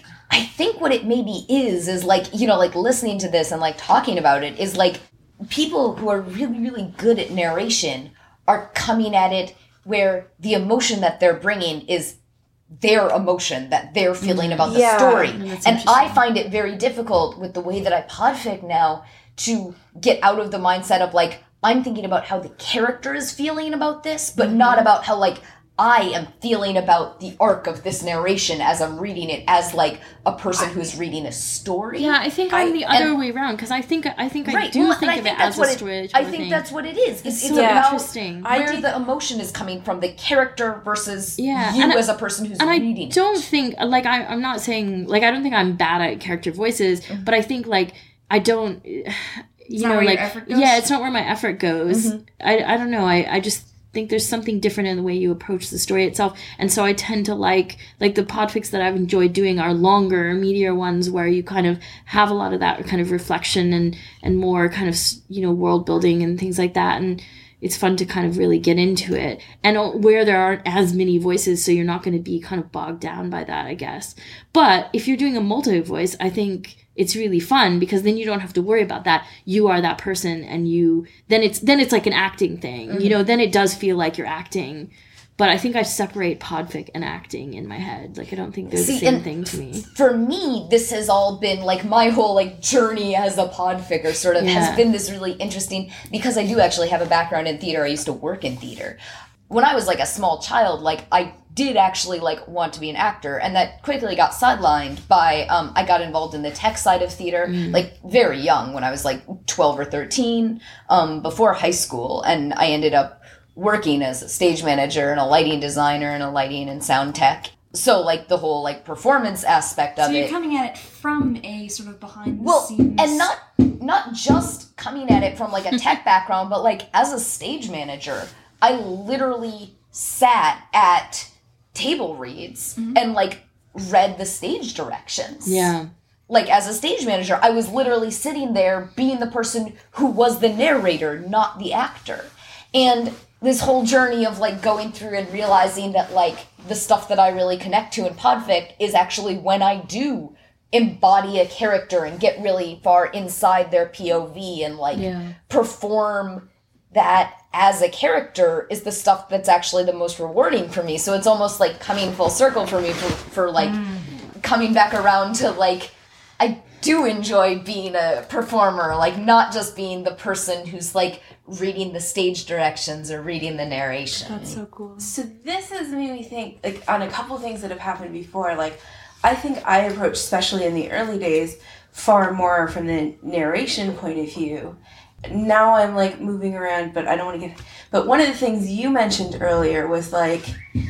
I think what it maybe is like, you know, like listening to this and like talking about it is like people who are really, really good at narration are coming at it where the emotion that they're bringing is their emotion that they're feeling about the story. And I find it very difficult with the way that I podfic now to get out of the mindset of like, I'm thinking about how the character is feeling about this, but not about how like I am feeling about the arc of this narration as I'm reading it as like a person who's reading a story. Yeah, I think I'm the other way around, because I think I do think of it as a story. I think that's what it is. It's so interesting. Where the emotion is coming from, the character versus you as a person who's reading. I don't think, like, I'm not saying, like, I don't think I'm bad at character voices, but I think, like, I don't, you know, like, it's not where my effort goes. I don't know. I just think there's something different in the way you approach the story itself, and so I tend to like the podfics that I've enjoyed doing are longer, meatier ones where you kind of have a lot of that kind of reflection and more kind of, you know, world building and things like that, and it's fun to kind of really get into it, and where there aren't as many voices, so you're not going to be kind of bogged down by that, I guess. But if you're doing a multi-voice, I think it's really fun, because then you don't have to worry about that. You are that person, and then it's like an acting thing, you know, then it does feel like you're acting. But I think I separate podfic and acting in my head. Like, I don't think they're the same thing to me. For me, this has all been, like, my whole, like, journey as a podficer sort of has been this really interesting, because I do actually have a background in theater. I used to work in theater. When I was, like, a small child, like, I did actually, like, want to be an actor, and that quickly got sidelined by, I got involved in the tech side of theater, like, very young, when I was, like, 12 or 13, before high school, and I ended up working as a stage manager and a lighting designer and a lighting and sound tech. So, like, the whole, like, performance aspect of So it. you're coming at it from a sort of behind the Well, scenes. and not just coming at it from, like, a tech background, but, like, as a stage manager, I literally sat at table reads and, like, read the stage directions. Yeah. Like, as a stage manager, I was literally sitting there being the person who was the narrator, not the actor. And this whole journey of, like, going through and realizing that, like, the stuff that I really connect to in podfic is actually when I do embody a character and get really far inside their POV and, like, perform that as a character is the stuff that's actually the most rewarding for me. So it's almost like coming full circle for me for like, coming back around to, like, I do enjoy being a performer, like, not just being the person who's, like, reading the stage directions or reading the narration. That's so cool. So this has made me think, like, on a couple things that have happened before. Like, I think I approached, especially in the early days, far more from the narration point of view. Now I'm, like, moving around, but I don't want to get... But one of the things you mentioned earlier was, like,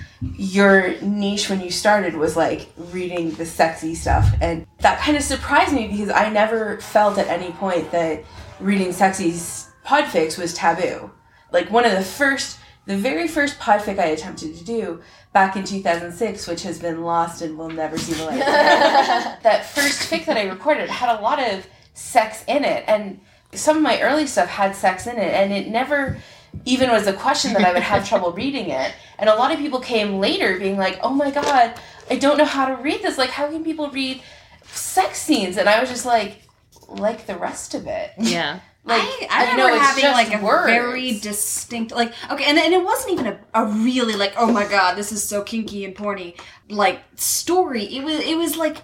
your niche when you started was, like, reading the sexy stuff. And that kind of surprised me because I never felt at any point that reading sexy podfics was taboo. Like, one of the very first podfic I attempted to do back in 2006, which has been lost and will never see the light of day. That first fic that I recorded had a lot of sex in it, and some of my early stuff had sex in it, and it never even was a question that I would have trouble reading it. And a lot of people came later being like, oh my god, I don't know how to read this. Like, how can people read sex scenes? And I was just like the rest of it. Yeah. Like, I know remember it's having just like a words. very distinct, like, okay, and it wasn't even a really like, oh my god, this is so kinky and porny, like, story. It was like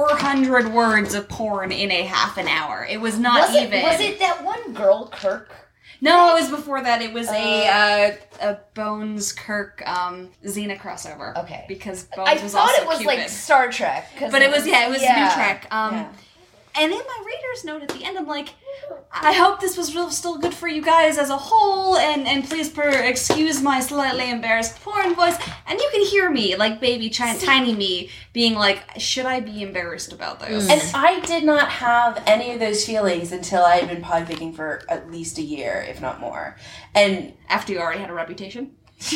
400 words of porn in a half an hour. It was not Was even. it that one girl, Kirk? No, it was before that. It was a Bones Kirk Xena crossover. Okay. Because Bones I was thought also it was Cupid. like Star Trek. But it was New Trek. Yeah. And in my reader's note at the end, I'm like, I hope this was still good for you guys as a whole, and please excuse my slightly embarrassed porn voice. And you can hear me, like baby tiny me, being like, should I be embarrassed about this? And I did not have any of those feelings until I had been podficking for at least a year, if not more. And After you already had a reputation? this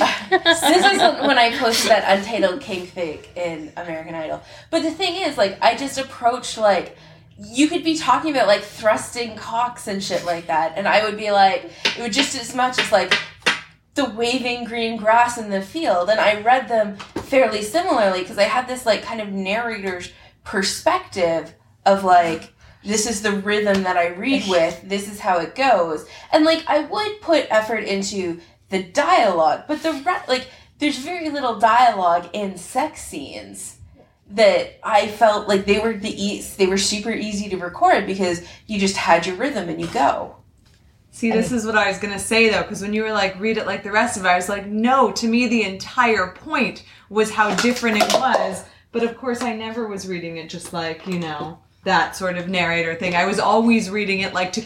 is when I posted that Untitled King fic in American Idol. But the thing is, like, I just approached, like, you could be talking about, like, thrusting cocks and shit like that, and I would be like, it would just as much as, like, the waving green grass in the field, and I read them fairly similarly, because I had this, like, kind of narrator's perspective of, like, this is the rhythm that I read with, this is how it goes, and, like, I would put effort into the dialogue, but there's very little dialogue in sex scenes that I felt like they were super easy to record because you just had your rhythm and you go. See, this is what I was going to say, though, because when you were like, read it like the rest of it, I was like, no, to me the entire point was how different it was. But of course I never was reading it just like, you know, that sort of narrator thing. I was always reading it like to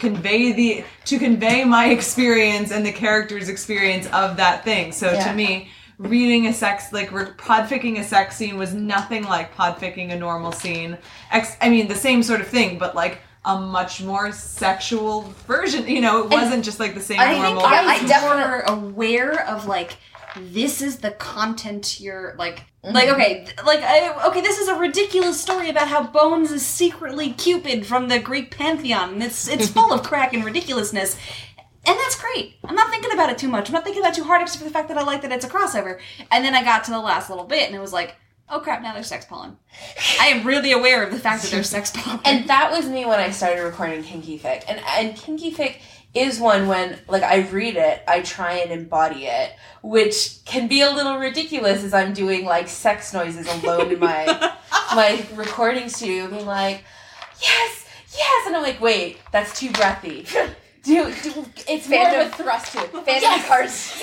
convey my experience and the character's experience of that thing. So to me, reading podficking a sex scene was nothing like podficking a normal scene. I mean, the same sort of thing, but like a much more sexual version. You know, it wasn't just like the same normal. I was more aware of, like, this is the content you're, like, okay, this is a ridiculous story about how Bones is secretly Cupid from the Greek pantheon, and it's full of crack and ridiculousness. And that's great. I'm not thinking about it too much. I'm not thinking about it too hard, except for the fact that I like that it's a crossover. And then I got to the last little bit, and it was like, oh crap, now there's sex pollen. I am really aware of the fact that there's sex pollen. And that was me when I started recording Kinky Fic. And Kinky Fic is one when, like, I read it, I try and embody it, which can be a little ridiculous as I'm doing, like, sex noises alone in my recording studio, being like, yes, and I'm like, wait, that's too breathy. It's more of a thrust to it. Fandom cards.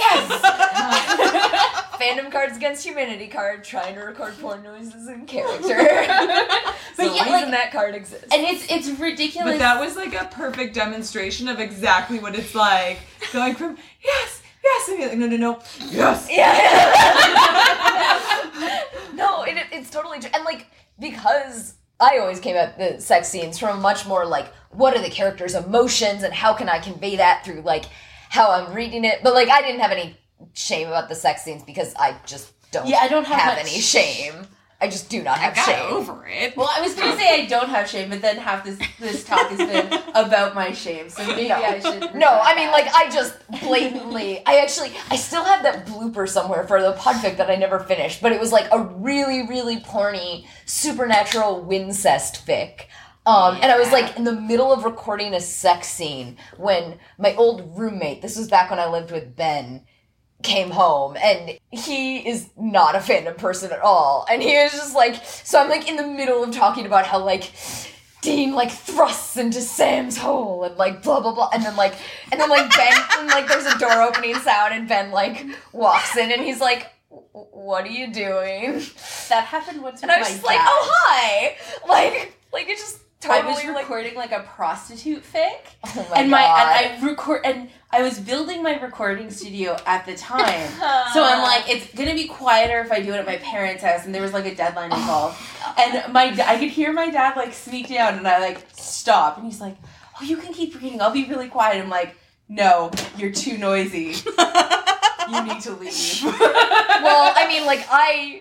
Yes! Fandom Cards Against Humanity card, trying to record porn noises in character. But the yeah, reason like, that card exists. And it's ridiculous. But that was like a perfect demonstration of exactly what it's like. Going from, yes, and you're like, no, yes. Yeah. No, and it's totally true. And, like, because I always came at the sex scenes from a much more, like, what are the characters' emotions and how can I convey that through, like, how I'm reading it. But, like, I didn't have any shame about the sex scenes because I just don't, I don't have much any shame. I just do not have got shame. over it. Well, I was going to say I don't have shame, but then half this talk has been about my shame, so maybe I should... No, I mean, like, I just blatantly... I still have that blooper somewhere for the podfic that I never finished, but it was, like, a really, really porny, supernatural Wincest fic. And I was, like, in the middle of recording a sex scene when my old roommate, this was back when I lived with Ben, came home, and he is not a fandom person at all, and he was just like, so I'm like in the middle of talking about how like Dean like thrusts into Sam's hole and like blah blah blah, and then like Ben, and like there's a door opening sound and Ben like walks in and he's like, what are you doing? That happened once with and I was my just like, dad. oh hi, like it just totally I was recording like a prostitute fic. Oh my God. And I was building my recording studio at the time. So I'm like, it's gonna be quieter if I do it at my parents' house, and there was like a deadline involved. And I could hear my dad like sneak down, and I like stop, and he's like, oh, you can keep reading, I'll be really quiet. I'm like, no, you're too noisy. You need to leave. Well, I mean, like,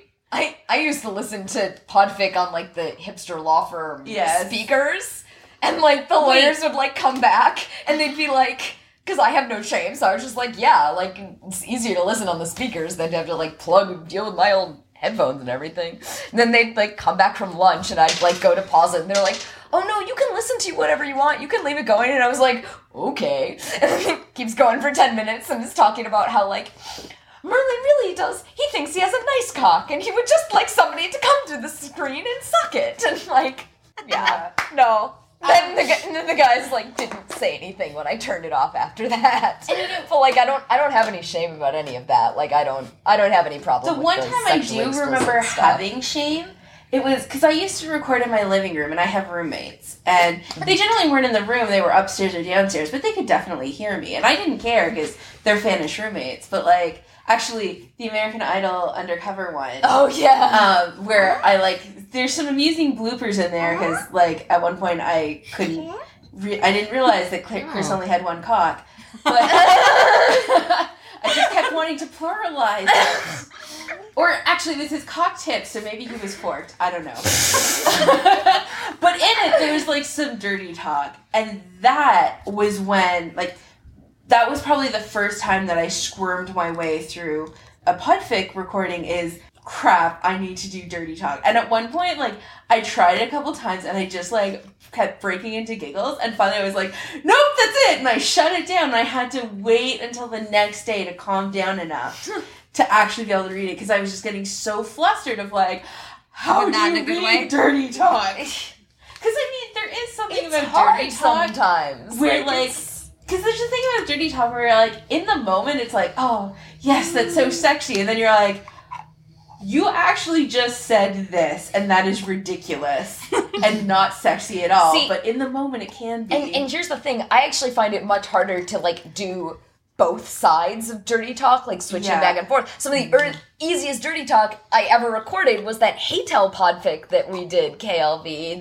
I used to listen to podfic on, like, the hipster law firm speakers, and, like, the lawyers would, like, come back, and they'd be like, because I have no shame, so I was just like, yeah, like, it's easier to listen on the speakers than to have to, like, deal with my old headphones and everything. And then they'd, like, come back from lunch, and I'd, like, go to pause it, and they're like, oh, no, you can listen to whatever you want, you can leave it going, and I was like, okay. And then it keeps going for 10 minutes, and it's talking about how, like, Merlin really does, he thinks he has a nice cock, and he would just like somebody to come to the screen and suck it, and like, yeah, no. Then the guys like didn't say anything when I turned it off after that. But like I don't have any shame about any of that. Like I don't have any problem. The with one the time I sexually do explicit remember stuff. having shame, it was because I used to record in my living room, and I have roommates, and they generally weren't in the room; they were upstairs or downstairs, but they could definitely hear me, and I didn't care because they're fanish roommates. But like, actually, the American Idol undercover one. Oh yeah. Where I like, there's some amusing bloopers in there because like at one point I couldn't, I didn't realize that Chris only had one cock, but I just kept wanting to pluralize it. Or actually, this is cock tips, so maybe he was forked. I don't know. But in it, there was like some dirty talk, and that was when like. That was probably the first time that I squirmed my way through a podfic recording is, crap, I need to do dirty talk. And at one point, like, I tried it a couple times and I just, like, kept breaking into giggles. And finally I was like, nope, that's it! And I shut it down and I had to wait until the next day to calm down enough to actually be able to read it because I was just getting so flustered of, like, how do you read dirty talk? Because, I mean, there is something about dirty talk sometimes. Where, like... Because there's a thing about dirty talk where you're like, in the moment, it's like, oh, yes, that's so sexy. And then you're like, you actually just said this, and that is ridiculous and not sexy at all. See, but in the moment, it can be. And here's the thing. I actually find it much harder to, like, do both sides of dirty talk, like, switching back and forth. Some of the easiest dirty talk I ever recorded was that Haytel podfic that we did, KLV.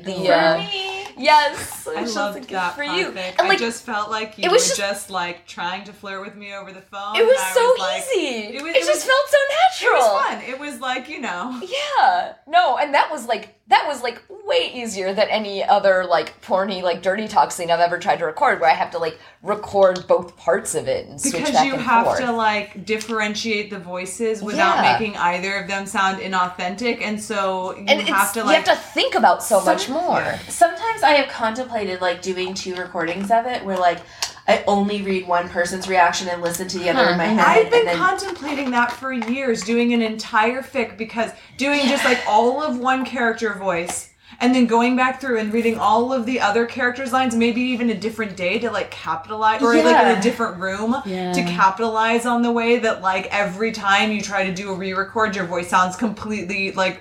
Yes, I loved that for you. podfic. And, like, I just felt like you it were was just like trying to flirt with me over the phone. It was and I so like, easy. It just felt so natural. It was fun. It was like, you know. Yeah. No, and that was like way easier than any other like porny like dirty talk scene I've ever tried to record where I have to like record both parts of it and switch back and forth. Because you have to like differentiate the voices without making either of them sound inauthentic, and so you have to think about so much more. Sometimes I have contemplated like doing 2 recordings of it where like I only read one person's reaction and listen to the other in my head. I've been contemplating that for years, doing an entire fic, because doing just like all of one character voice and then going back through and reading all of the other characters' lines, maybe even a different day to like capitalize, or like in a different room to capitalize on the way that like every time you try to do a re-record, your voice sounds completely like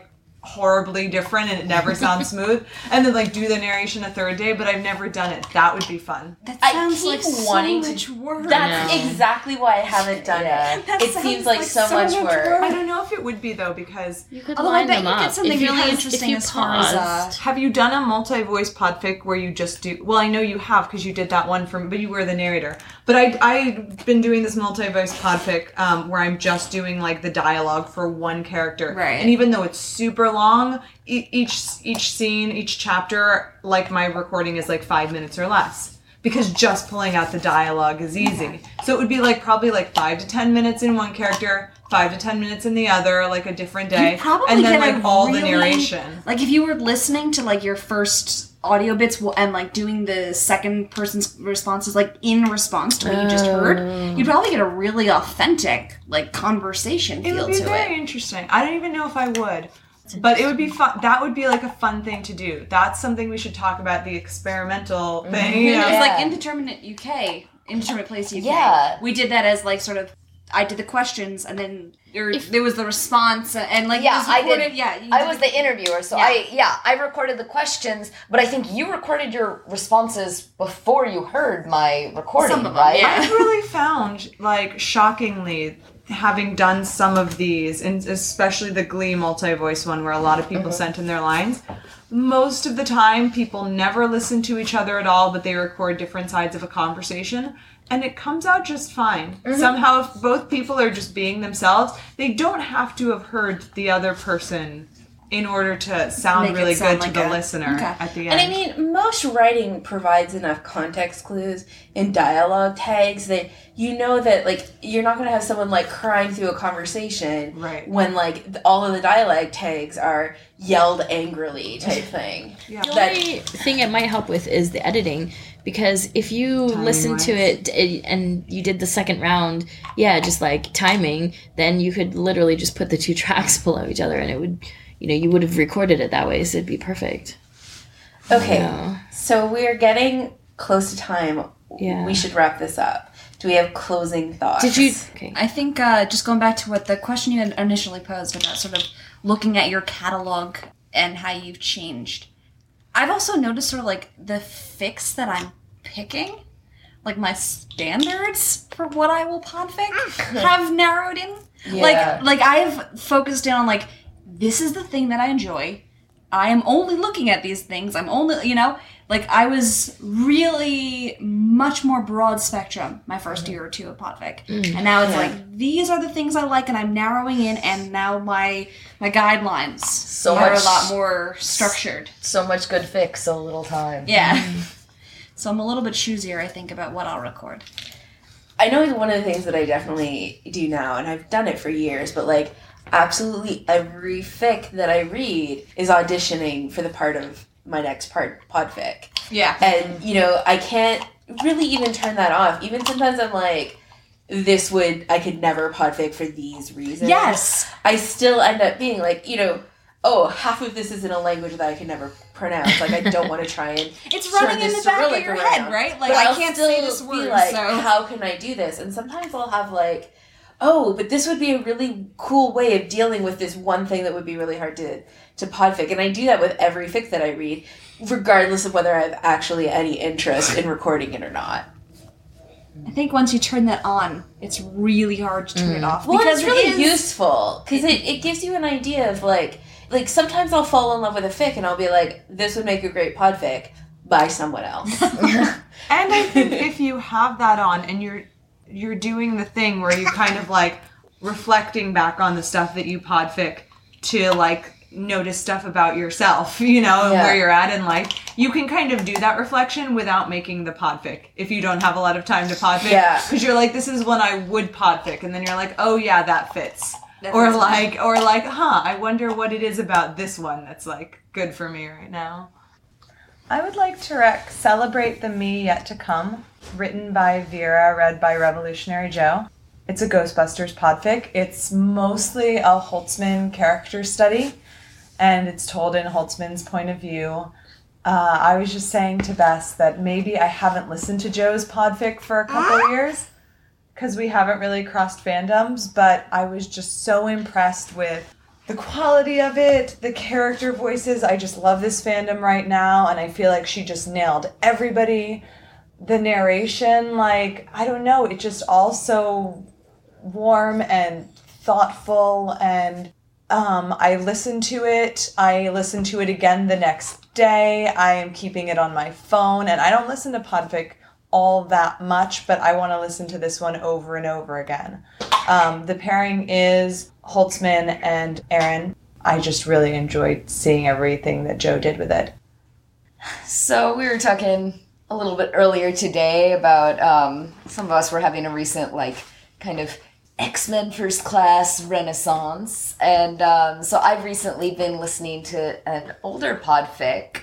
horribly different and it never sounds smooth, and then like do the narration a third day, but I've never done it. That would be fun. That I sounds keep like so wanting to- much work. That's know. exactly why I haven't done it. That It sounds seems like so much work. I don't know if it would be though, because You could Although I line bet them you up. get something If you really paused- interesting if you as far as paused. have you done a multi-voice podfic where you just do, well, I know you have because you did that one but you were the narrator, but I've been doing this multi-voice podfic where I'm just doing like the dialogue for one character, Right. and even though it's super long, each scene, each chapter, like my recording is like 5 minutes or less, because just pulling out the dialogue is easy. So it would be like probably like 5 to 10 minutes in one character, 5 to 10 minutes in the other, like a different day, You probably and then get like a all really, the narration. Like if you were listening to like your first audio bits and like doing the second person's responses like in response to what you just heard, you'd probably get a really authentic like conversation It feel would be to very it. interesting. I don't even know if I would. But it would be fun. That would be like a fun thing to do. That's something we should talk about, the experimental thing. You know? It was like Yeah. Indeterminate UK, Indeterminate Place UK. Yeah. We did that as like sort of, I did the questions and then there was the response and like Yeah, it was I recorded, did. Yeah, you I did was the interviewer, so Yeah. I recorded the questions, but I think you recorded your responses before you heard my recording, Some of them, right? yeah. I've really found, like, shockingly, having done some of these, and especially the Glee multi-voice one where a lot of people sent in their lines, most of the time people never listen to each other at all, but they record different sides of a conversation, and it comes out just fine. Somehow, if both people are just being themselves, they don't have to have heard the other person in order to sound Make it really sound good like to the a- listener Okay. at the end. And I mean, most writing provides enough context clues and dialogue tags that you know that, like, you're not going to have someone, like, crying through a conversation Right. when, like, all of the dialogue tags are yelled angrily type thing. Yeah. The That- only thing it might help with is the editing, because if you Timing listen to wise. it and you did the second round, just like timing, then you could literally just put the two tracks below each other and it would, you would have recorded it that way, so it'd be perfect. Okay, Yeah. so we're getting close to time. Yeah. We should wrap this up. Do we have closing thoughts? Did you? Okay. I think just going back to what the question you had initially posed about sort of looking at your catalog and how you've changed. I've also noticed sort of like the fix that I'm picking, like my standards for what I will podfic have narrowed in. Yeah. Like I've focused in on like, this is the thing that I enjoy. I am only looking at these things. I'm only, like I was really much more broad spectrum my first year or two of podfic. And now it's like, these are the things I like and I'm narrowing in, and now my guidelines are much- a lot more structured. So much good fix, so little time. Yeah. So I'm a little bit choosier, I think, about what I'll record. I know one of the things that I definitely do now, and I've done it for years, but like absolutely every fic that I read is auditioning for the part of my next podfic. Yeah. And, I can't really even turn that off. Even sometimes I'm like, I could never podfic for these reasons. Yes. I still end up being like, half of this is in a language that I can never pronounce. Like, I don't want to try and It's turn running in this the back of Cyrillic your around. head, right? Like, But I I'll can't still say this be word, like, so... how can I do this? And sometimes I'll have like, oh, but this would be a really cool way of dealing with this one thing that would be really hard to podfic. And I do that with every fic that I read, regardless of whether I have actually any interest in recording it or not. I think once you turn that on, it's really hard to turn it off. Well, because it's really it is, useful because it gives you an idea of like sometimes I'll fall in love with a fic and I'll be like, this would make a great podfic by someone else. And I think if you have that on and you're doing the thing where you kind of like reflecting back on the stuff that you podfic to like notice stuff about yourself, and where you're at in life, you can kind of do that reflection without making the podfic if you don't have a lot of time to podfic. Yeah. Because you're like, this is one I would podfic, and then you're like, oh yeah, that fits. That Or fits like, I wonder what it is about this one that's like good for me right now. I would like to rec Celebrate the Me Yet to Come, written by Vera, read by Revolutionary Joe. It's a Ghostbusters podfic. It's mostly a Holtzman character study, and it's told in Holtzman's point of view. I was just saying to Bess that maybe I haven't listened to Joe's podfic for a couple years, because we haven't really crossed fandoms, but I was just so impressed with the quality of it, the character voices. I just love this fandom right now, and I feel like she just nailed everybody. The narration, like, I don't know, it just all so warm and thoughtful, and I listened to it. I listened to it again the next day. I am keeping it on my phone, and I don't listen to podfic all that much, but I want to listen to this one over and over again. The pairing is Holtzman and Aaron. I just really enjoyed seeing everything that Joe did with it. So we were talking a little bit earlier today about some of us were having a recent, like, kind of X-Men First Class renaissance. And so I've recently been listening to an older podfic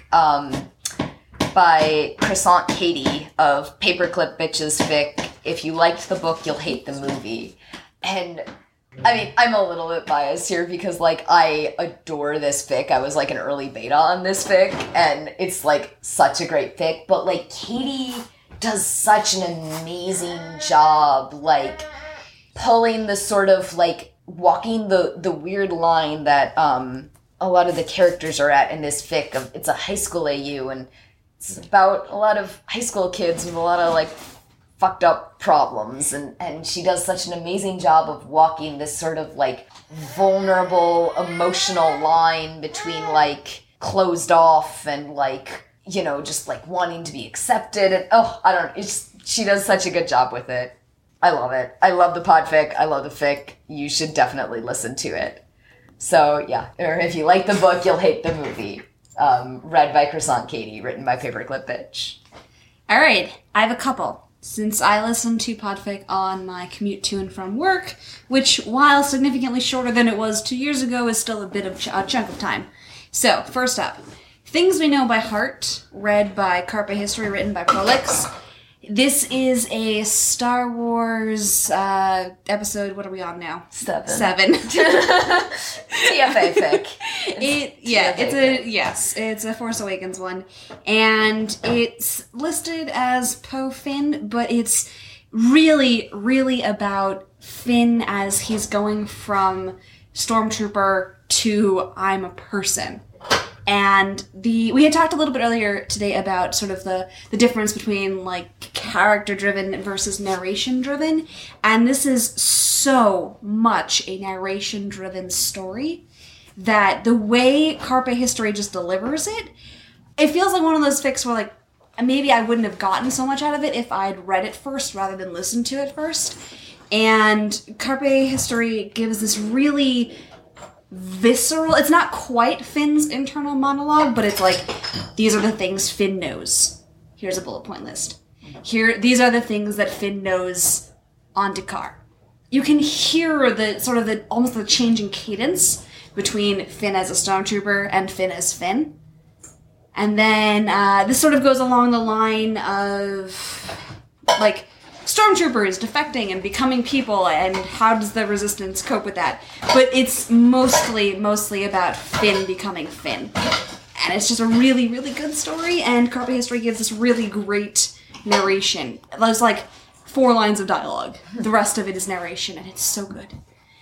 by Croissant Katie of Paperclip Bitches Fic. If you liked the book, you'll hate the movie. And I mean, I'm a little bit biased here because, like, I adore this fic. I was, like, an early beta on this fic, and it's, like, such a great fic. But, like, Katie does such an amazing job, like, pulling the sort of, like, walking the weird line that a lot of the characters are at in this fic. It's a high school AU, and it's about a lot of high school kids with a lot of, like, fucked up problems, and she does such an amazing job of walking this sort of, like, vulnerable emotional line between, like, closed off and, like, you know, just, like, wanting to be accepted, and she does such a good job with it. I love it. I love the podfic. I love the fic. You should definitely listen to it. So yeah, or if you like the book, you'll hate the movie. Read by Croissant Katie, written by Paperclip Bitch. All right, I have a couple. Since I listen to podfic on my commute to and from work, which, while significantly shorter than it was 2 years ago, is still a bit of a chunk of time. So, first up, Things We Know by Heart, read by Carpe History, written by Prolix. This is a Star Wars episode. What are we on now? 7. TFA fic. It's a Force Awakens one, and it's listed as Poe Finn, but it's really, really about Finn as he's going from Stormtrooper to I'm a person. And we had talked a little bit earlier today about sort of the difference between, like, character-driven versus narration-driven, and this is so much a narration-driven story that the way Carpe History just delivers it, it feels like one of those fics where, like, maybe I wouldn't have gotten so much out of it if I'd read it first rather than listened to it first. And Carpe History gives this really visceral, it's not quite Finn's internal monologue, but it's like, these are the things Finn knows. Here's a bullet point list. These are the things that Finn knows on D'Qar. You can hear the sort of almost the changing cadence between Finn as a stormtrooper and Finn as Finn. And then this sort of goes along the line of, like, stormtroopers defecting and becoming people, and how does the resistance cope with that? But it's mostly about Finn becoming Finn. And it's just a really, really good story, and Carpe History gives this really great narration. There's like 4 lines of dialogue. The rest of it is narration, and it's so good.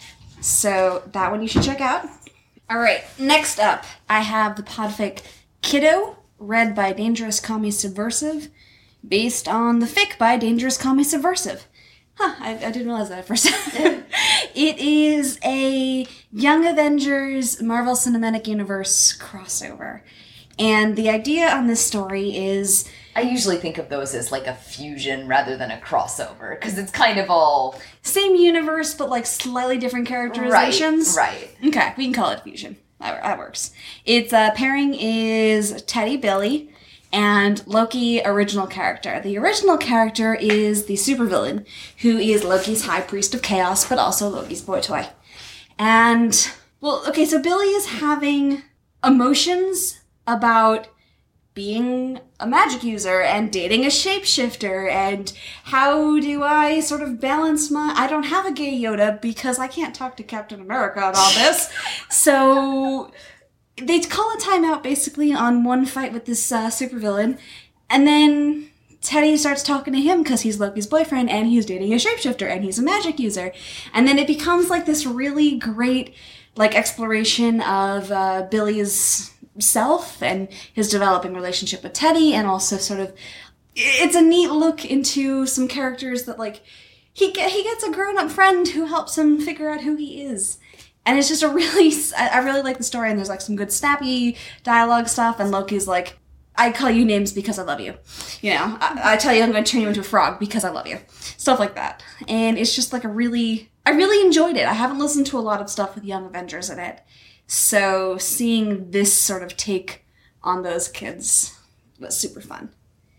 So that one you should check out. Alright, next up, I have the podfic Kiddo, read by Dangerous Commie Subversive, based on the fic by Dangerous Commie Subversive. I didn't realize that at first. It is a Young Avengers Marvel Cinematic Universe crossover. And the idea on this story is... I usually think of those as, like, a fusion rather than a crossover, because it's kind of all... Same universe, but, like, slightly different characterizations. Right. Okay, we can call it fusion. That works. Its pairing is Teddy Billy and Loki original character. The original character is the supervillain, who is Loki's High Priest of Chaos, but also Loki's boy toy. And, well, okay, so Billy is having emotions about being a magic user and dating a shapeshifter, and how do I sort of balance I don't have a gay Yoda because I can't talk to Captain America about this. So they call a timeout basically on one fight with this supervillain, and then Teddy starts talking to him because he's Loki's boyfriend and he's dating a shapeshifter and he's a magic user. And then it becomes like this really great like exploration of Billy's self and his developing relationship with Teddy, and also sort of it's a neat look into some characters that like he gets a grown-up friend who helps him figure out who he is. And it's just I really like the story, and there's like some good snappy dialogue stuff, and Loki's like, I call you names because I love you. You know, I tell you I'm going to turn you into a frog because I love you. Stuff like that. And it's just like I really enjoyed it. I haven't listened to a lot of stuff with Young Avengers in it. So seeing this sort of take on those kids was super fun.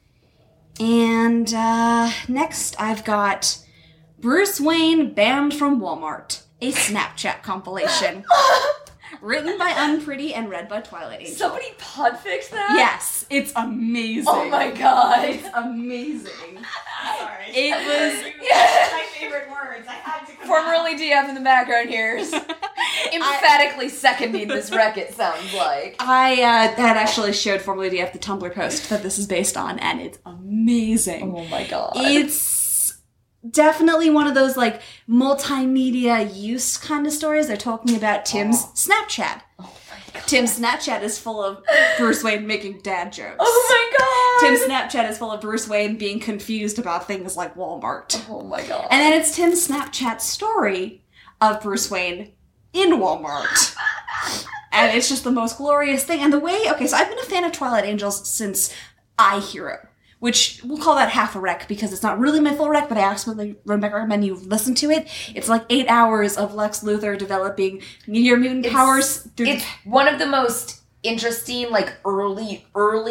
And next I've got Bruce Wayne Banned from Walmart, a Snapchat compilation. Written by Unpretty and read by Twilight Angel. Somebody podfixed that? Yes, it's amazing. Oh my god. It's amazing. Sorry. It was My favorite words. I had to come Formerly DF in the background here is emphatically seconding this wreck, it sounds like. I had actually showed formerly DF the Tumblr post that this is based on, and it's amazing. Oh my god. It's definitely one of those like multimedia use kind of stories. They're talking about Tim's Snapchat. Oh my god. Tim's Snapchat is full of Bruce Wayne making dad jokes. Oh my god. Tim's Snapchat is full of Bruce Wayne being confused about things like Walmart. Oh my god. And then it's Tim's Snapchat story of Bruce Wayne in Walmart. And it's just the most glorious thing. And the way, okay, so I've been a fan of Twilight Angels since iHero, which we'll call that half a rec because it's not really my full rec, but I absolutely recommend you listen to it. It's like 8 hours of Lex Luthor developing Meteor Mutant powers. It's one of the most interesting, like, early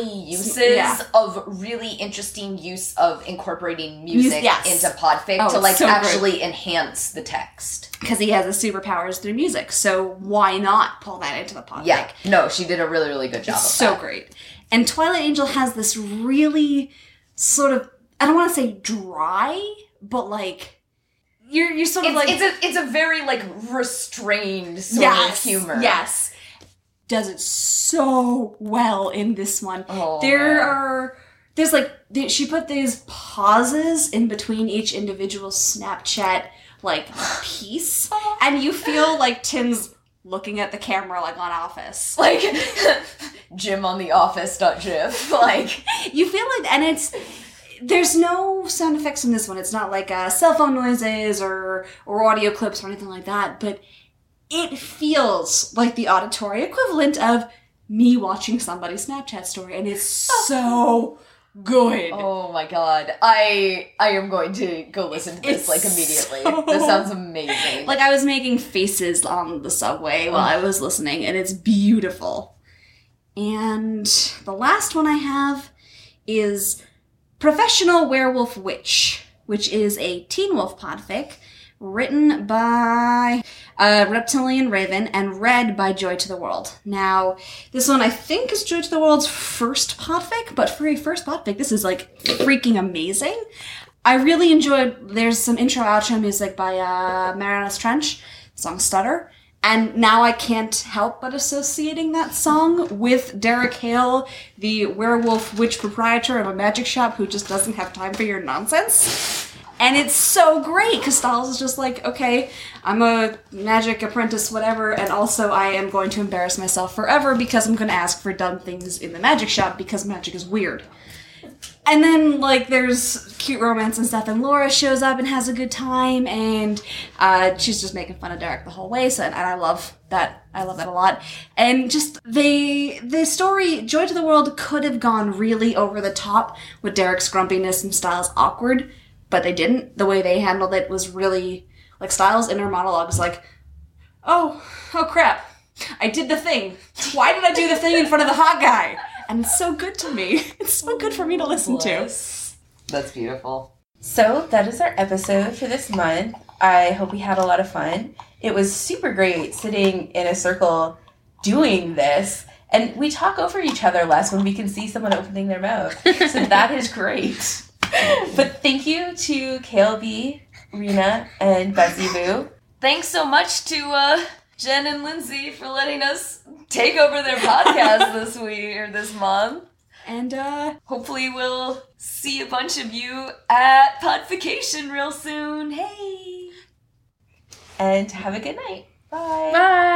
uses of really interesting use of incorporating music into podfic to, like, so actually enhance the text. Because he has his superpowers through music, so why not pull that into the podfic? Yeah, no, she did a really, really good job of that. So great. And Twilight Angel has this really sort of, I don't want to say dry, but like, you're sort of like... It's a very, like, restrained sort of humor. Yes. Does it so well in this one. Oh, there's like, she put these pauses in between each individual Snapchat, like, piece, and you feel like Tim's looking at the camera like on Office. Like, Jim on the Office.gif. Like, you feel like, and there's no sound effects in this one. It's not like cell phone noises or audio clips or anything like that, but it feels like the auditory equivalent of me watching somebody's Snapchat story, and it's so good. Oh my god. I am going to go listen to this, like, immediately. This sounds amazing. Like, I was making faces on the subway while I was listening, and it's beautiful. And the last one I have is Professional Werewolf Witch, which is a Teen Wolf podfic written by Reptilian Raven and read by Joy to the World. Now, this one I think is Joy to the World's first podfic, but for a first podfic, this is like freaking amazing. I really enjoyed, there's some intro outro music by Marianas Trench, the song Stutter, and now I can't help but associating that song with Derek Hale, the werewolf witch proprietor of a magic shop who just doesn't have time for your nonsense. And it's so great, because Stiles is just like, okay, I'm a magic apprentice, whatever, and also I am going to embarrass myself forever because I'm going to ask for dumb things in the magic shop because magic is weird. And then, like, there's cute romance and stuff, and Laura shows up and has a good time, and she's just making fun of Derek the whole way, so, and I love that. I love that a lot. And just, the story, Joy to the World, could have gone really over the top with Derek's grumpiness and Stiles' awkward, but they didn't. The way they handled it was really, like, Stiles' inner monologue is like, oh crap, I did the thing. Why did I do the thing in front of the hot guy? And it's so good to me. It's so good for me to listen to. That's beautiful. So that is our episode for this month. I hope we had a lot of fun. It was super great sitting in a circle doing this. And we talk over each other less when we can see someone opening their mouth. So that is great. But thank you to KLB, Rena, and Bessie Boo. Thanks so much to Jen and Lindsay for letting us take over their podcast this week or this month. And hopefully we'll see a bunch of you at Podfication real soon. Hey! And have a good night. Bye. Bye.